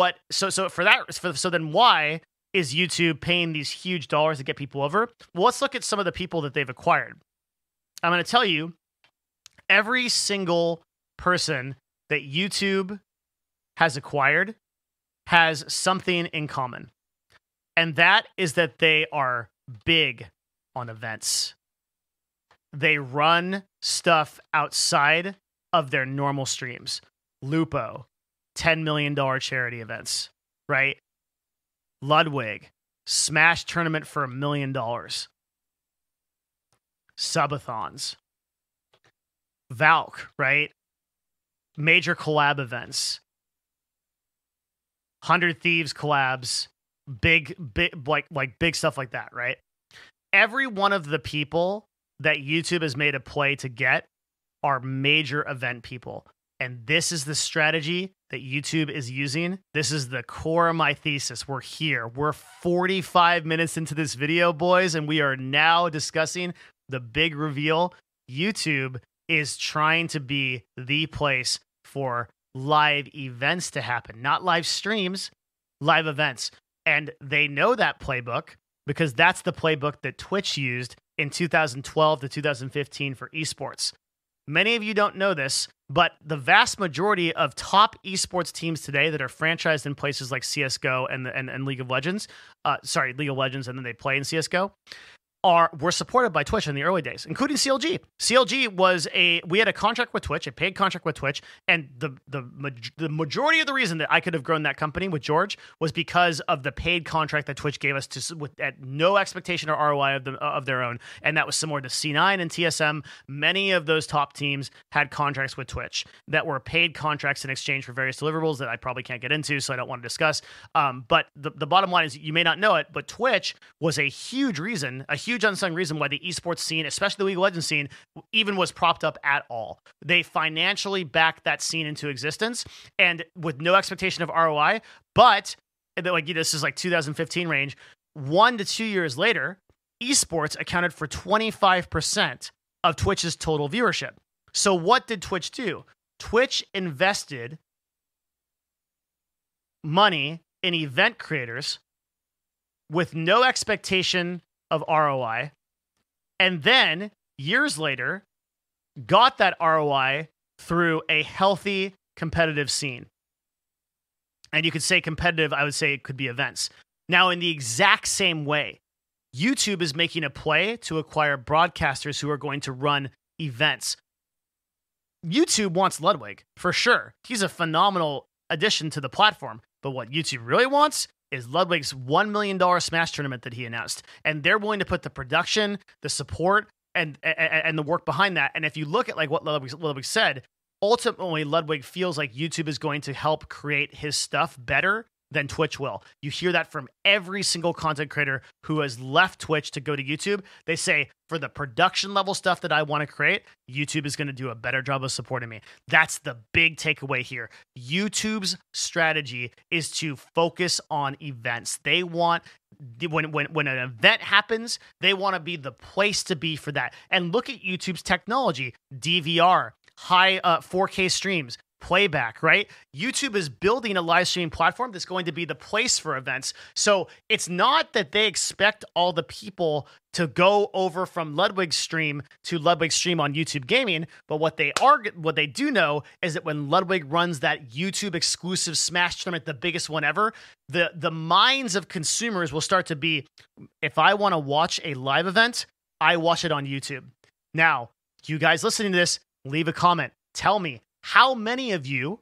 So then why is YouTube paying these huge dollars to get people over? Well, let's look at some of the people that they've acquired. I'm going to tell you, every single person that YouTube has acquired has something in common. And that is that they are big on events. They run stuff outside of their normal streams. Lupo, $10 million charity events, right? Ludwig, Smash tournament for $1 million. Subathons. Valk, right? Major collab events. 100 Thieves collabs, big like big stuff like that, right? Every one of the people that YouTube has made a play to get are major event people. And this is the strategy that YouTube is using. This is the core of my thesis. We're here. We're 45 minutes into this video, boys, and we are now discussing the big reveal. YouTube is trying to be the place for live events to happen, not live streams, live events. And they know that playbook because that's the playbook that Twitch used in 2012 to 2015 for esports. Many of you don't know this, but the vast majority of top esports teams today that are franchised in places like CSGO and League of Legends, League of Legends, and then they play in CSGO, were supported by Twitch in the early days, including CLG. CLG we had a contract with Twitch, a paid contract with Twitch, and the majority of the reason that I could have grown that company with George was because of the paid contract that Twitch gave us at no expectation or ROI of their own, and that was similar to C9 and TSM. Many of those top teams had contracts with Twitch that were paid contracts in exchange for various deliverables that I probably can't get into, so I don't want to discuss. But the bottom line is, you may not know it, but Twitch was a huge unsung reason why the esports scene, especially the League of Legends scene, even was propped up at all. They financially backed that scene into existence, and with no expectation of ROI. But this is like 2015 range. 1 to 2 years later, esports accounted for 25% of Twitch's total viewership. So what did Twitch do? Twitch invested money in event creators with no expectation of ROI, and then years later got that ROI through a healthy competitive scene. And you could say competitive, I would say it could be events. Now, in the exact same way, YouTube is making a play to acquire broadcasters who are going to run events. YouTube wants Ludwig, for sure. He's a phenomenal addition to the platform. But what YouTube really wants is Ludwig's $1 million Smash tournament that he announced. And they're willing to put the production, the support, and the work behind that. And if you look at like what Ludwig said, ultimately Ludwig feels like YouTube is going to help create his stuff better than Twitch will. You hear that from every single content creator who has left Twitch to go to YouTube. They say, for the production level stuff that I want to create, YouTube is going to do a better job of supporting me. That's the big takeaway here. YouTube's strategy is to focus on events. They want, when an event happens, they want to be the place to be for that. And look at YouTube's technology, DVR, high 4K streams, playback, right? YouTube is building a live streaming platform that's going to be the place for events. So it's not that they expect all the people to go over from Ludwig's stream to Ludwig's stream on YouTube Gaming, but what they do know is that when Ludwig runs that YouTube exclusive Smash tournament, the biggest one ever, the minds of consumers will start to be, if I want to watch a live event, I watch it on YouTube. Now, you guys listening to this, leave a comment. Tell me, how many of you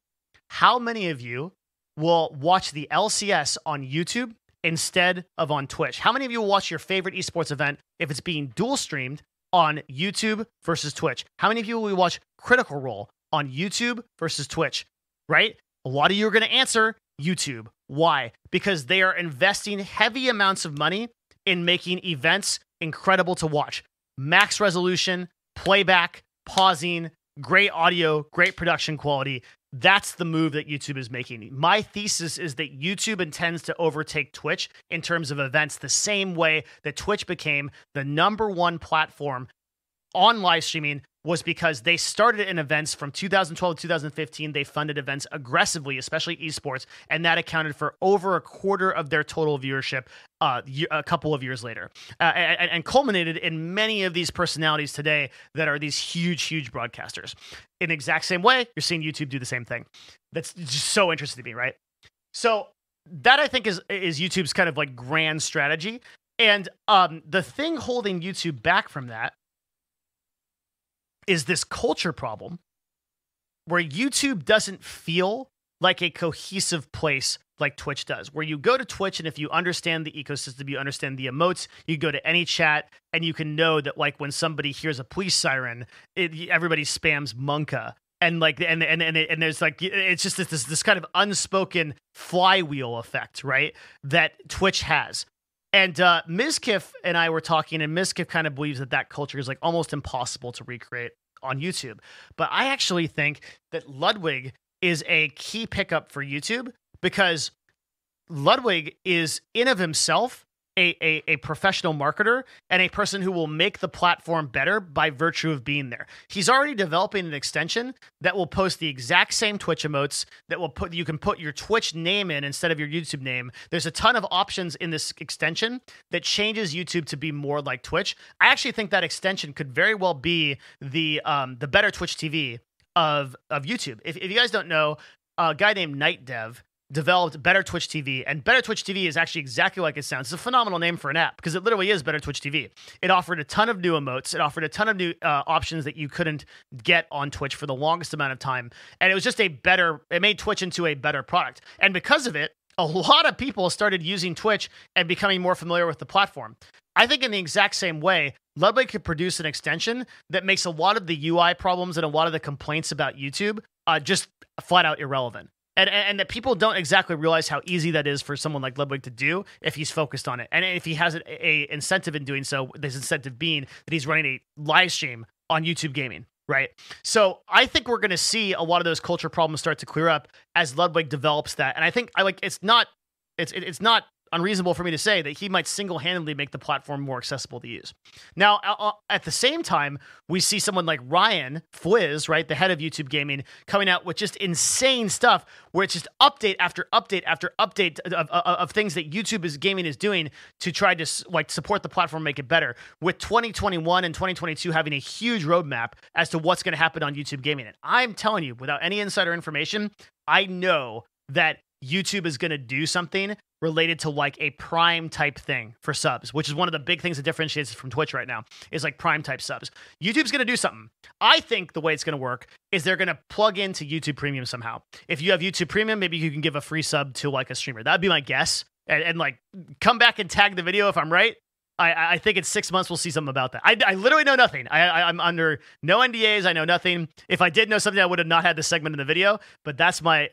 will watch the LCS on YouTube instead of on Twitch? How many of you will watch your favorite esports event if it's being dual streamed on YouTube versus Twitch? How many of you will watch Critical Role on YouTube versus Twitch? Right? A lot of you are going to answer YouTube. Why? Because they are investing heavy amounts of money in making events incredible to watch. Max resolution, playback, pausing, great audio, great production quality. That's the move that YouTube is making. My thesis is that YouTube intends to overtake Twitch in terms of events the same way that Twitch became the #1 platform on live streaming, was because they started in events from 2012 to 2015. They funded events aggressively, especially esports, and that accounted for over a quarter of their total viewership a couple of years later, and culminated in many of these personalities today that are these huge broadcasters. In the exact same way, you're seeing YouTube do the same thing. That's just so interesting to me, right? So that, I think, is YouTube's kind of like grand strategy. And the thing holding YouTube back from that is this culture problem where YouTube doesn't feel like a cohesive place like Twitch does, where you go to Twitch and if you understand the ecosystem, you understand the emotes, you go to any chat and you can know that like when somebody hears a police siren, everybody spams Monka. And like, and there's like, it's just this kind of unspoken flywheel effect, right? That Twitch has. And Mizkif and I were talking, and Mizkif kind of believes that culture is like almost impossible to recreate on YouTube. But I actually think that Ludwig is a key pickup for YouTube because Ludwig is in of himself a professional marketer and a person who will make the platform better by virtue of being there. He's already developing an extension that will post the exact same Twitch emotes that will you can put your Twitch name in instead of your YouTube name. There's a ton of options in this extension that changes YouTube to be more like Twitch. I actually think that extension could very well be the better Twitch TV of YouTube. If you guys don't know, a guy named Night Dev developed Better Twitch TV, and Better Twitch TV is actually exactly like it sounds. It's a phenomenal name for an app because it literally is Better Twitch TV. It offered a ton of new emotes. It offered a ton of new options that you couldn't get on Twitch for the longest amount of time. And it was just it made Twitch into a better product. And because of it, a lot of people started using Twitch and becoming more familiar with the platform. I think in the exact same way, Ludwig could produce an extension that makes a lot of the UI problems and a lot of the complaints about YouTube just flat out irrelevant. And that people don't exactly realize how easy that is for someone like Ludwig to do if he's focused on it. And if he has a incentive in doing so, this incentive being that he's running a live stream on YouTube Gaming, right? So I think we're going to see a lot of those culture problems start to clear up as Ludwig develops that. And I think it's not unreasonable for me to say that he might single-handedly make the platform more accessible to use. Now, at the same time, we see someone like Ryan Fliz, right, the head of YouTube Gaming, coming out with just insane stuff where it's just update after update after update of things that YouTube Gaming is doing to try to like support the platform, make it better. With 2021 and 2022 having a huge roadmap as to what's going to happen on YouTube Gaming. And I'm telling you, without any insider information, I know that YouTube is going to do something related to like a Prime type thing for subs, which is one of the big things that differentiates it from Twitch right now, is like Prime type subs. YouTube's going to do something. I think the way it's going to work is they're going to plug into YouTube Premium somehow. If you have YouTube Premium, maybe you can give a free sub to like a streamer. That'd be my guess. And like come back and tag the video if I'm right. I think in 6 months we'll see something about that. I literally know nothing. I'm under no NDAs. I know nothing. If I did know something, I would have not had this segment in the video. But that's my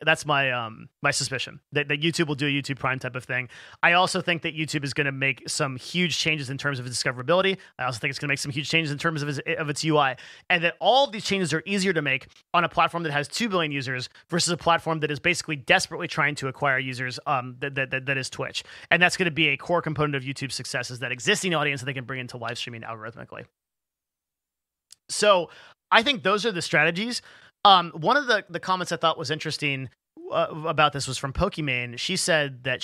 suspicion that YouTube will do a YouTube Prime type of thing. I also think that YouTube is going to make some huge changes in terms of its discoverability. I also think it's going to make some huge changes in terms of its UI, and that all of these changes are easier to make on a platform that has 2 billion users versus a platform that is basically desperately trying to acquire users. That is Twitch, and that's going to be a core component of YouTube's success, is that existing audience that they can bring into live streaming algorithmically. So I think those are the strategies. One of the comments I thought was interesting about this was from Pokimane. She said that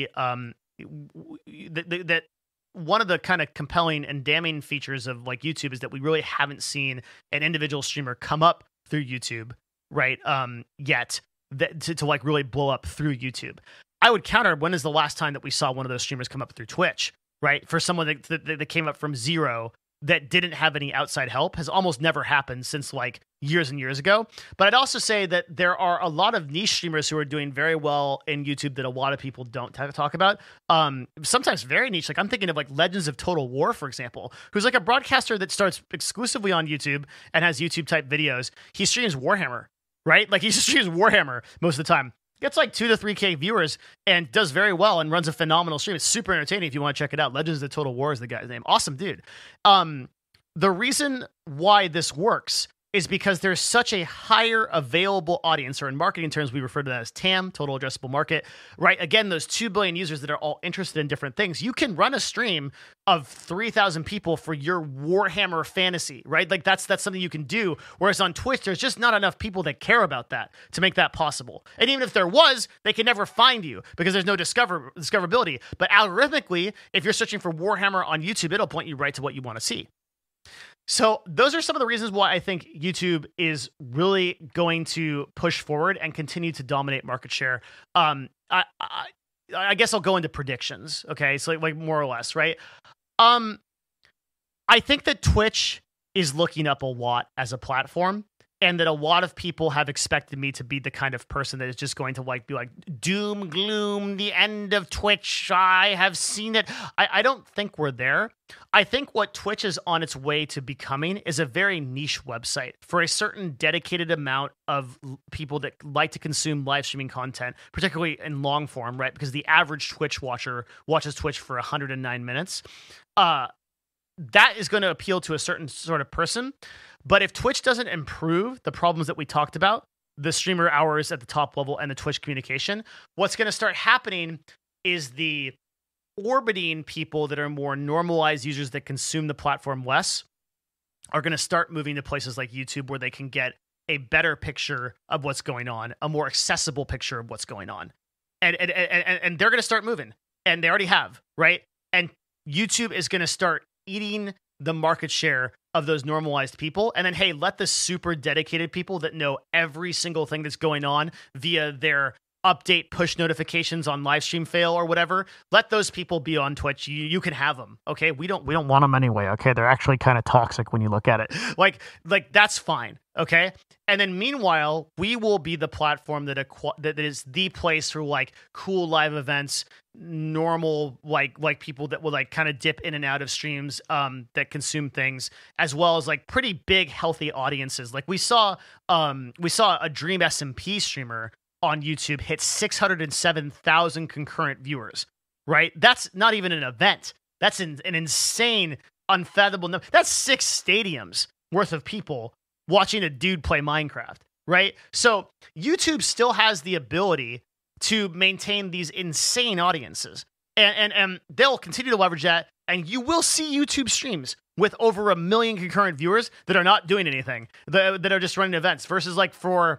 that one of the kind of compelling and damning features of like YouTube is that we really haven't seen an individual streamer come up through YouTube, right? Yet that to like really blow up through YouTube. I would counter, when is the last time that we saw one of those streamers come up through Twitch? Right? For someone that came up from zero that didn't have any outside help has almost never happened since like years and years ago. But I'd also say that there are a lot of niche streamers who are doing very well in YouTube that a lot of people don't talk about. Sometimes very niche. Like I'm thinking of like Legends of Total War, for example, who's like a broadcaster that starts exclusively on YouTube and has YouTube type videos. He streams Warhammer, right? Like he streams Warhammer most of the time. Gets like 2 to 3K viewers and does very well and runs a phenomenal stream. It's super entertaining if you want to check it out. Legends of Total War is the guy's name. Awesome dude. The reason why this works is because there's such a higher available audience, or in marketing terms, we refer to that as TAM, total addressable market, right? Again, those 2 billion users that are all interested in different things. You can run a stream of 3,000 people for your Warhammer fantasy, right? Like that's something you can do. Whereas on Twitch, there's just not enough people that care about that to make that possible. And even if there was, they can never find you because there's no discoverability. But algorithmically, if you're searching for Warhammer on YouTube, it'll point you right to what you want to see. So those are some of the reasons why I think YouTube is really going to push forward and continue to dominate market share. I guess I'll go into predictions. Okay, so like more or less, right? I think that Twitch is looking up a lot as a platform, and that a lot of people have expected me to be the kind of person that is just going to like be like doom gloom, the end of Twitch, I have seen it. I don't think we're there. I think what Twitch is on its way to becoming is a very niche website for a certain dedicated amount of people that like to consume live streaming content, particularly in long form, right? Because the average Twitch watcher watches Twitch for 109 minutes. That is going to appeal to a certain sort of person. But if Twitch doesn't improve the problems that we talked about, the streamer hours at the top level and the Twitch communication, what's going to start happening is the orbiting people that are more normalized users that consume the platform less are going to start moving to places like YouTube where they can get a better picture of what's going on, a more accessible picture of what's going on. And they're going to start moving, and they already have, right? And YouTube is going to start eating the market share of those normalized people, and then, hey, let the super dedicated people that know every single thing that's going on via their update push notifications on live stream fail or whatever, let those people be on Twitch. You can have them, okay? We don't want them anyway, okay? They're actually kind of toxic when you look at it. Like that's fine, okay? And then meanwhile, we will be the platform that is the place for like cool live events, normal like people that will like kind of dip in and out of streams that consume things, as well as like pretty big healthy audiences. Like we saw a Dream SMP streamer on YouTube hit 607,000 concurrent viewers, right? That's not even an event. That's an insane, unfathomable number. That's 6 stadiums worth of people watching a dude play Minecraft, right? So YouTube still has the ability to maintain these insane audiences, and they'll continue to leverage that, and you will see YouTube streams with over 1 million concurrent viewers that are not doing anything, that are just running events, versus like for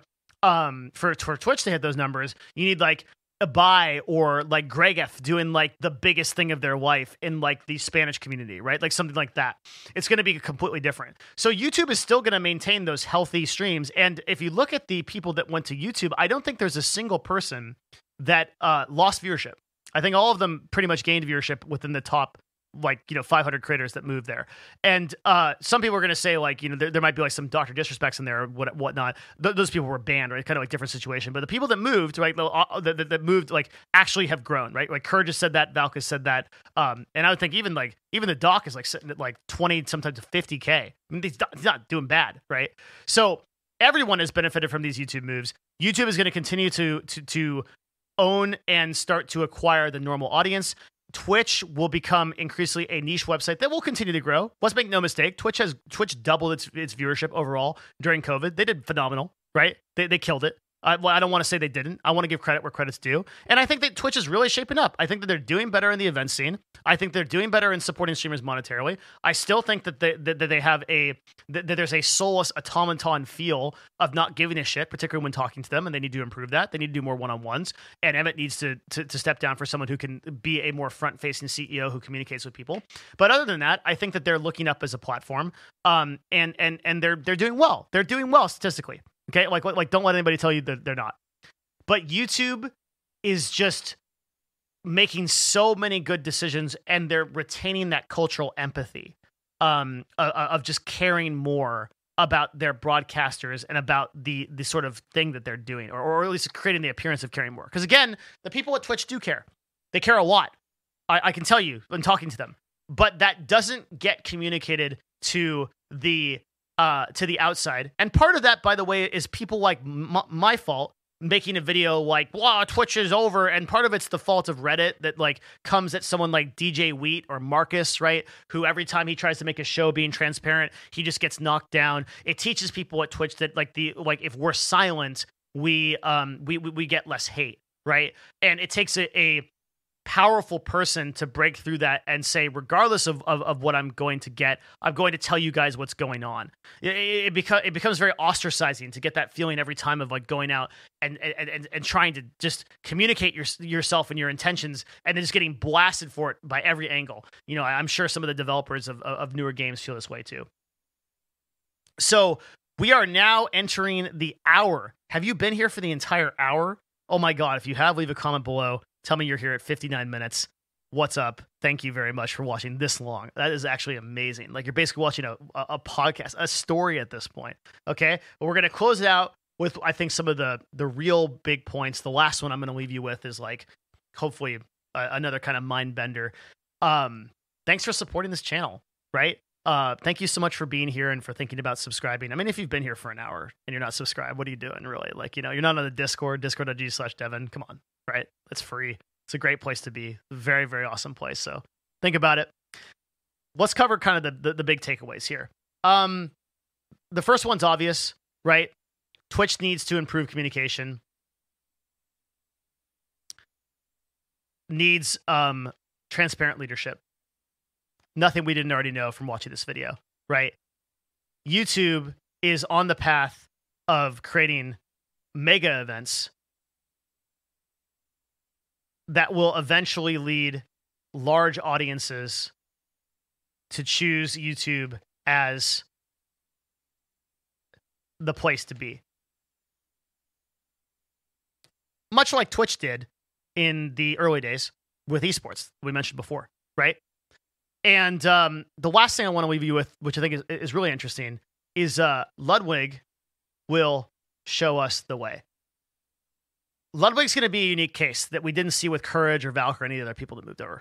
Twitch to hit those numbers, you need like Ibai or like Gregef doing like the biggest thing of their life in like the Spanish community, right? Like something like that. It's going to be completely different. So YouTube is still going to maintain those healthy streams. And if you look at the people that went to YouTube, I don't think there's a single person that lost viewership. I think all of them pretty much gained viewership within the top 500 creators that moved there. And some people are going to say like, there might be like some Dr. Disrespects in there or whatnot. Those people were banned, right? Kind of like different situation. But the people that moved, right, that moved like actually have grown, right? Like Courage has said that, Valkus said that. And I would think even the doc is like sitting at like 20, sometimes 50K. I mean, he's not doing bad, right? So everyone has benefited from these YouTube moves. YouTube is going to continue to own and start to acquire the normal audience. Twitch will become increasingly a niche website that will continue to grow. Let's make no mistake. Twitch doubled its viewership overall during COVID. They did phenomenal, right? They killed it. I don't want to say they didn't. I want to give credit where credit's due. And I think that Twitch is really shaping up. I think that they're doing better in the event scene. I think they're doing better in supporting streamers monetarily. I still think that they have that there's a soulless automaton feel of not giving a shit, particularly when talking to them, and they need to improve that. They need to do more one-on-ones. And Emmett needs to step down for someone who can be a more front-facing CEO who communicates with people. But other than that, I think that they're looking up as a platform. And they're doing well. They're doing well statistically. Okay, like don't let anybody tell you that they're not. But YouTube is just making so many good decisions, and they're retaining that cultural empathy of just caring more about their broadcasters and about the sort of thing that they're doing, or at least creating the appearance of caring more. Because again, the people at Twitch do care. They care a lot. I can tell you when talking to them. But that doesn't get communicated to the outside. And part of that, by the way, is people like my fault making a video like, wow, Twitch is over. And part of it's the fault of Reddit that like comes at someone like DJ Wheat or Marcus, right? Who every time he tries to make a show being transparent, he just gets knocked down. It teaches people at Twitch that if we're silent, we get less hate, right? And it takes a powerful person to break through that and say, regardless of what I'm going to get, I'm going to tell you guys what's going on. It becomes very ostracizing to get that feeling every time of like going out and trying to just communicate yourself and your intentions, and then just getting blasted for it by every angle. I'm sure some of the developers of newer games feel this way too. So we are now entering the hour. Have you been here for the entire hour? Oh my God. If you have, leave a comment below. Tell me you're here at 59 minutes. what's up? Thank you very much for watching this long. That is actually amazing. Like, you're basically watching a podcast, a story at this point. Okay, but we're gonna close it out with, I think, some of the real big points. The last one I'm gonna leave you with is, like, hopefully another kind of mind bender. Thanks for supporting this channel, right? Thank you so much for being here and for thinking about subscribing. I mean, if you've been here for an hour and you're not subscribed, what are you doing, really? Like, you're not on the Discord, discord.gg/Devin. Come on, right? It's free. It's a great place to be. Very, very awesome place. So think about it. Let's cover kind of the big takeaways here. The first one's obvious, right? Twitch needs to improve communication. Needs transparent leadership. Nothing we didn't already know from watching this video, right? YouTube is on the path of creating mega events that will eventually lead large audiences to choose YouTube as the place to be. Much like Twitch did in the early days with esports, we mentioned before, right? And the last thing I want to leave you with, which I think is really interesting, is Ludwig will show us the way. Ludwig's going to be a unique case that we didn't see with Courage or Valk or any other people that moved over.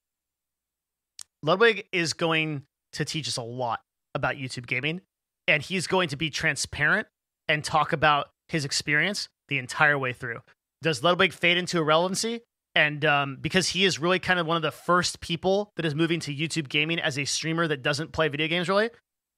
Ludwig is going to teach us a lot about YouTube gaming, and he's going to be transparent and talk about his experience the entire way through. Does Ludwig fade into irrelevancy? And because he is really kind of one of the first people that is moving to YouTube gaming as a streamer that doesn't play video games really,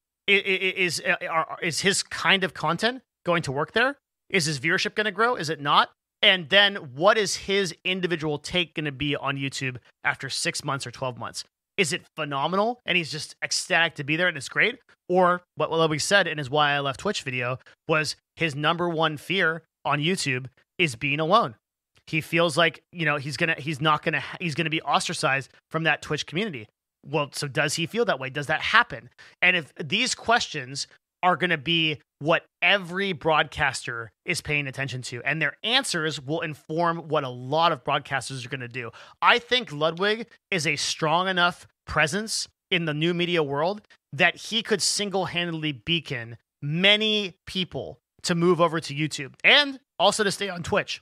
is his kind of content going to work there? Is his viewership going to grow? Is it not? And then what is his individual take going to be on YouTube after 6 months or 12 months? Is it phenomenal and he's just ecstatic to be there and it's great? Or what Ludwig said in his Why I Left Twitch video was his number one fear on YouTube is being alone. He feels like, he's going to be ostracized from that Twitch community. Well, so does he feel that way? Does that happen? And if these questions are going to be what every broadcaster is paying attention to, and their answers will inform what a lot of broadcasters are going to do. I think Ludwig is a strong enough presence in the new media world that he could single-handedly beacon many people to move over to YouTube and also to stay on Twitch.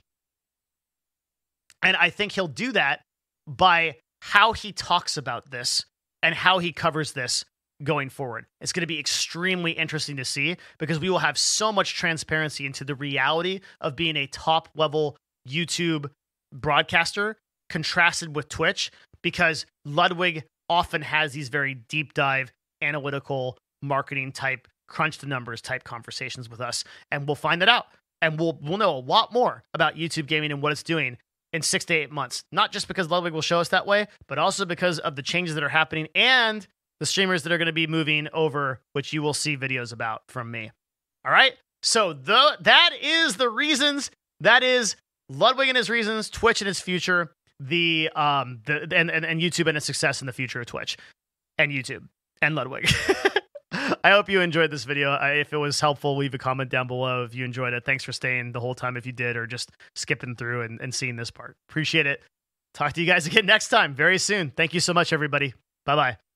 And I think he'll do that by how he talks about this and how he covers this going forward. It's going to be extremely interesting to see because we will have so much transparency into the reality of being a top level YouTube broadcaster contrasted with Twitch, because Ludwig often has these very deep dive, analytical, marketing type, crunch the numbers type conversations with us. And we'll find that out. And we'll know a lot more about YouTube gaming and what it's doing in 6 to 8 months. Not just because Ludwig will show us that way, but also because of the changes that are happening and the streamers that are going to be moving over, which you will see videos about from me. All right? So that is the reasons. That is Ludwig and his reasons, Twitch and its future, and YouTube and its success in the future of Twitch and YouTube and Ludwig. I hope you enjoyed this video. If it was helpful, leave a comment down below if you enjoyed it. Thanks for staying the whole time if you did, or just skipping through and seeing this part. Appreciate it. Talk to you guys again next time, very soon. Thank you so much, everybody. Bye-bye.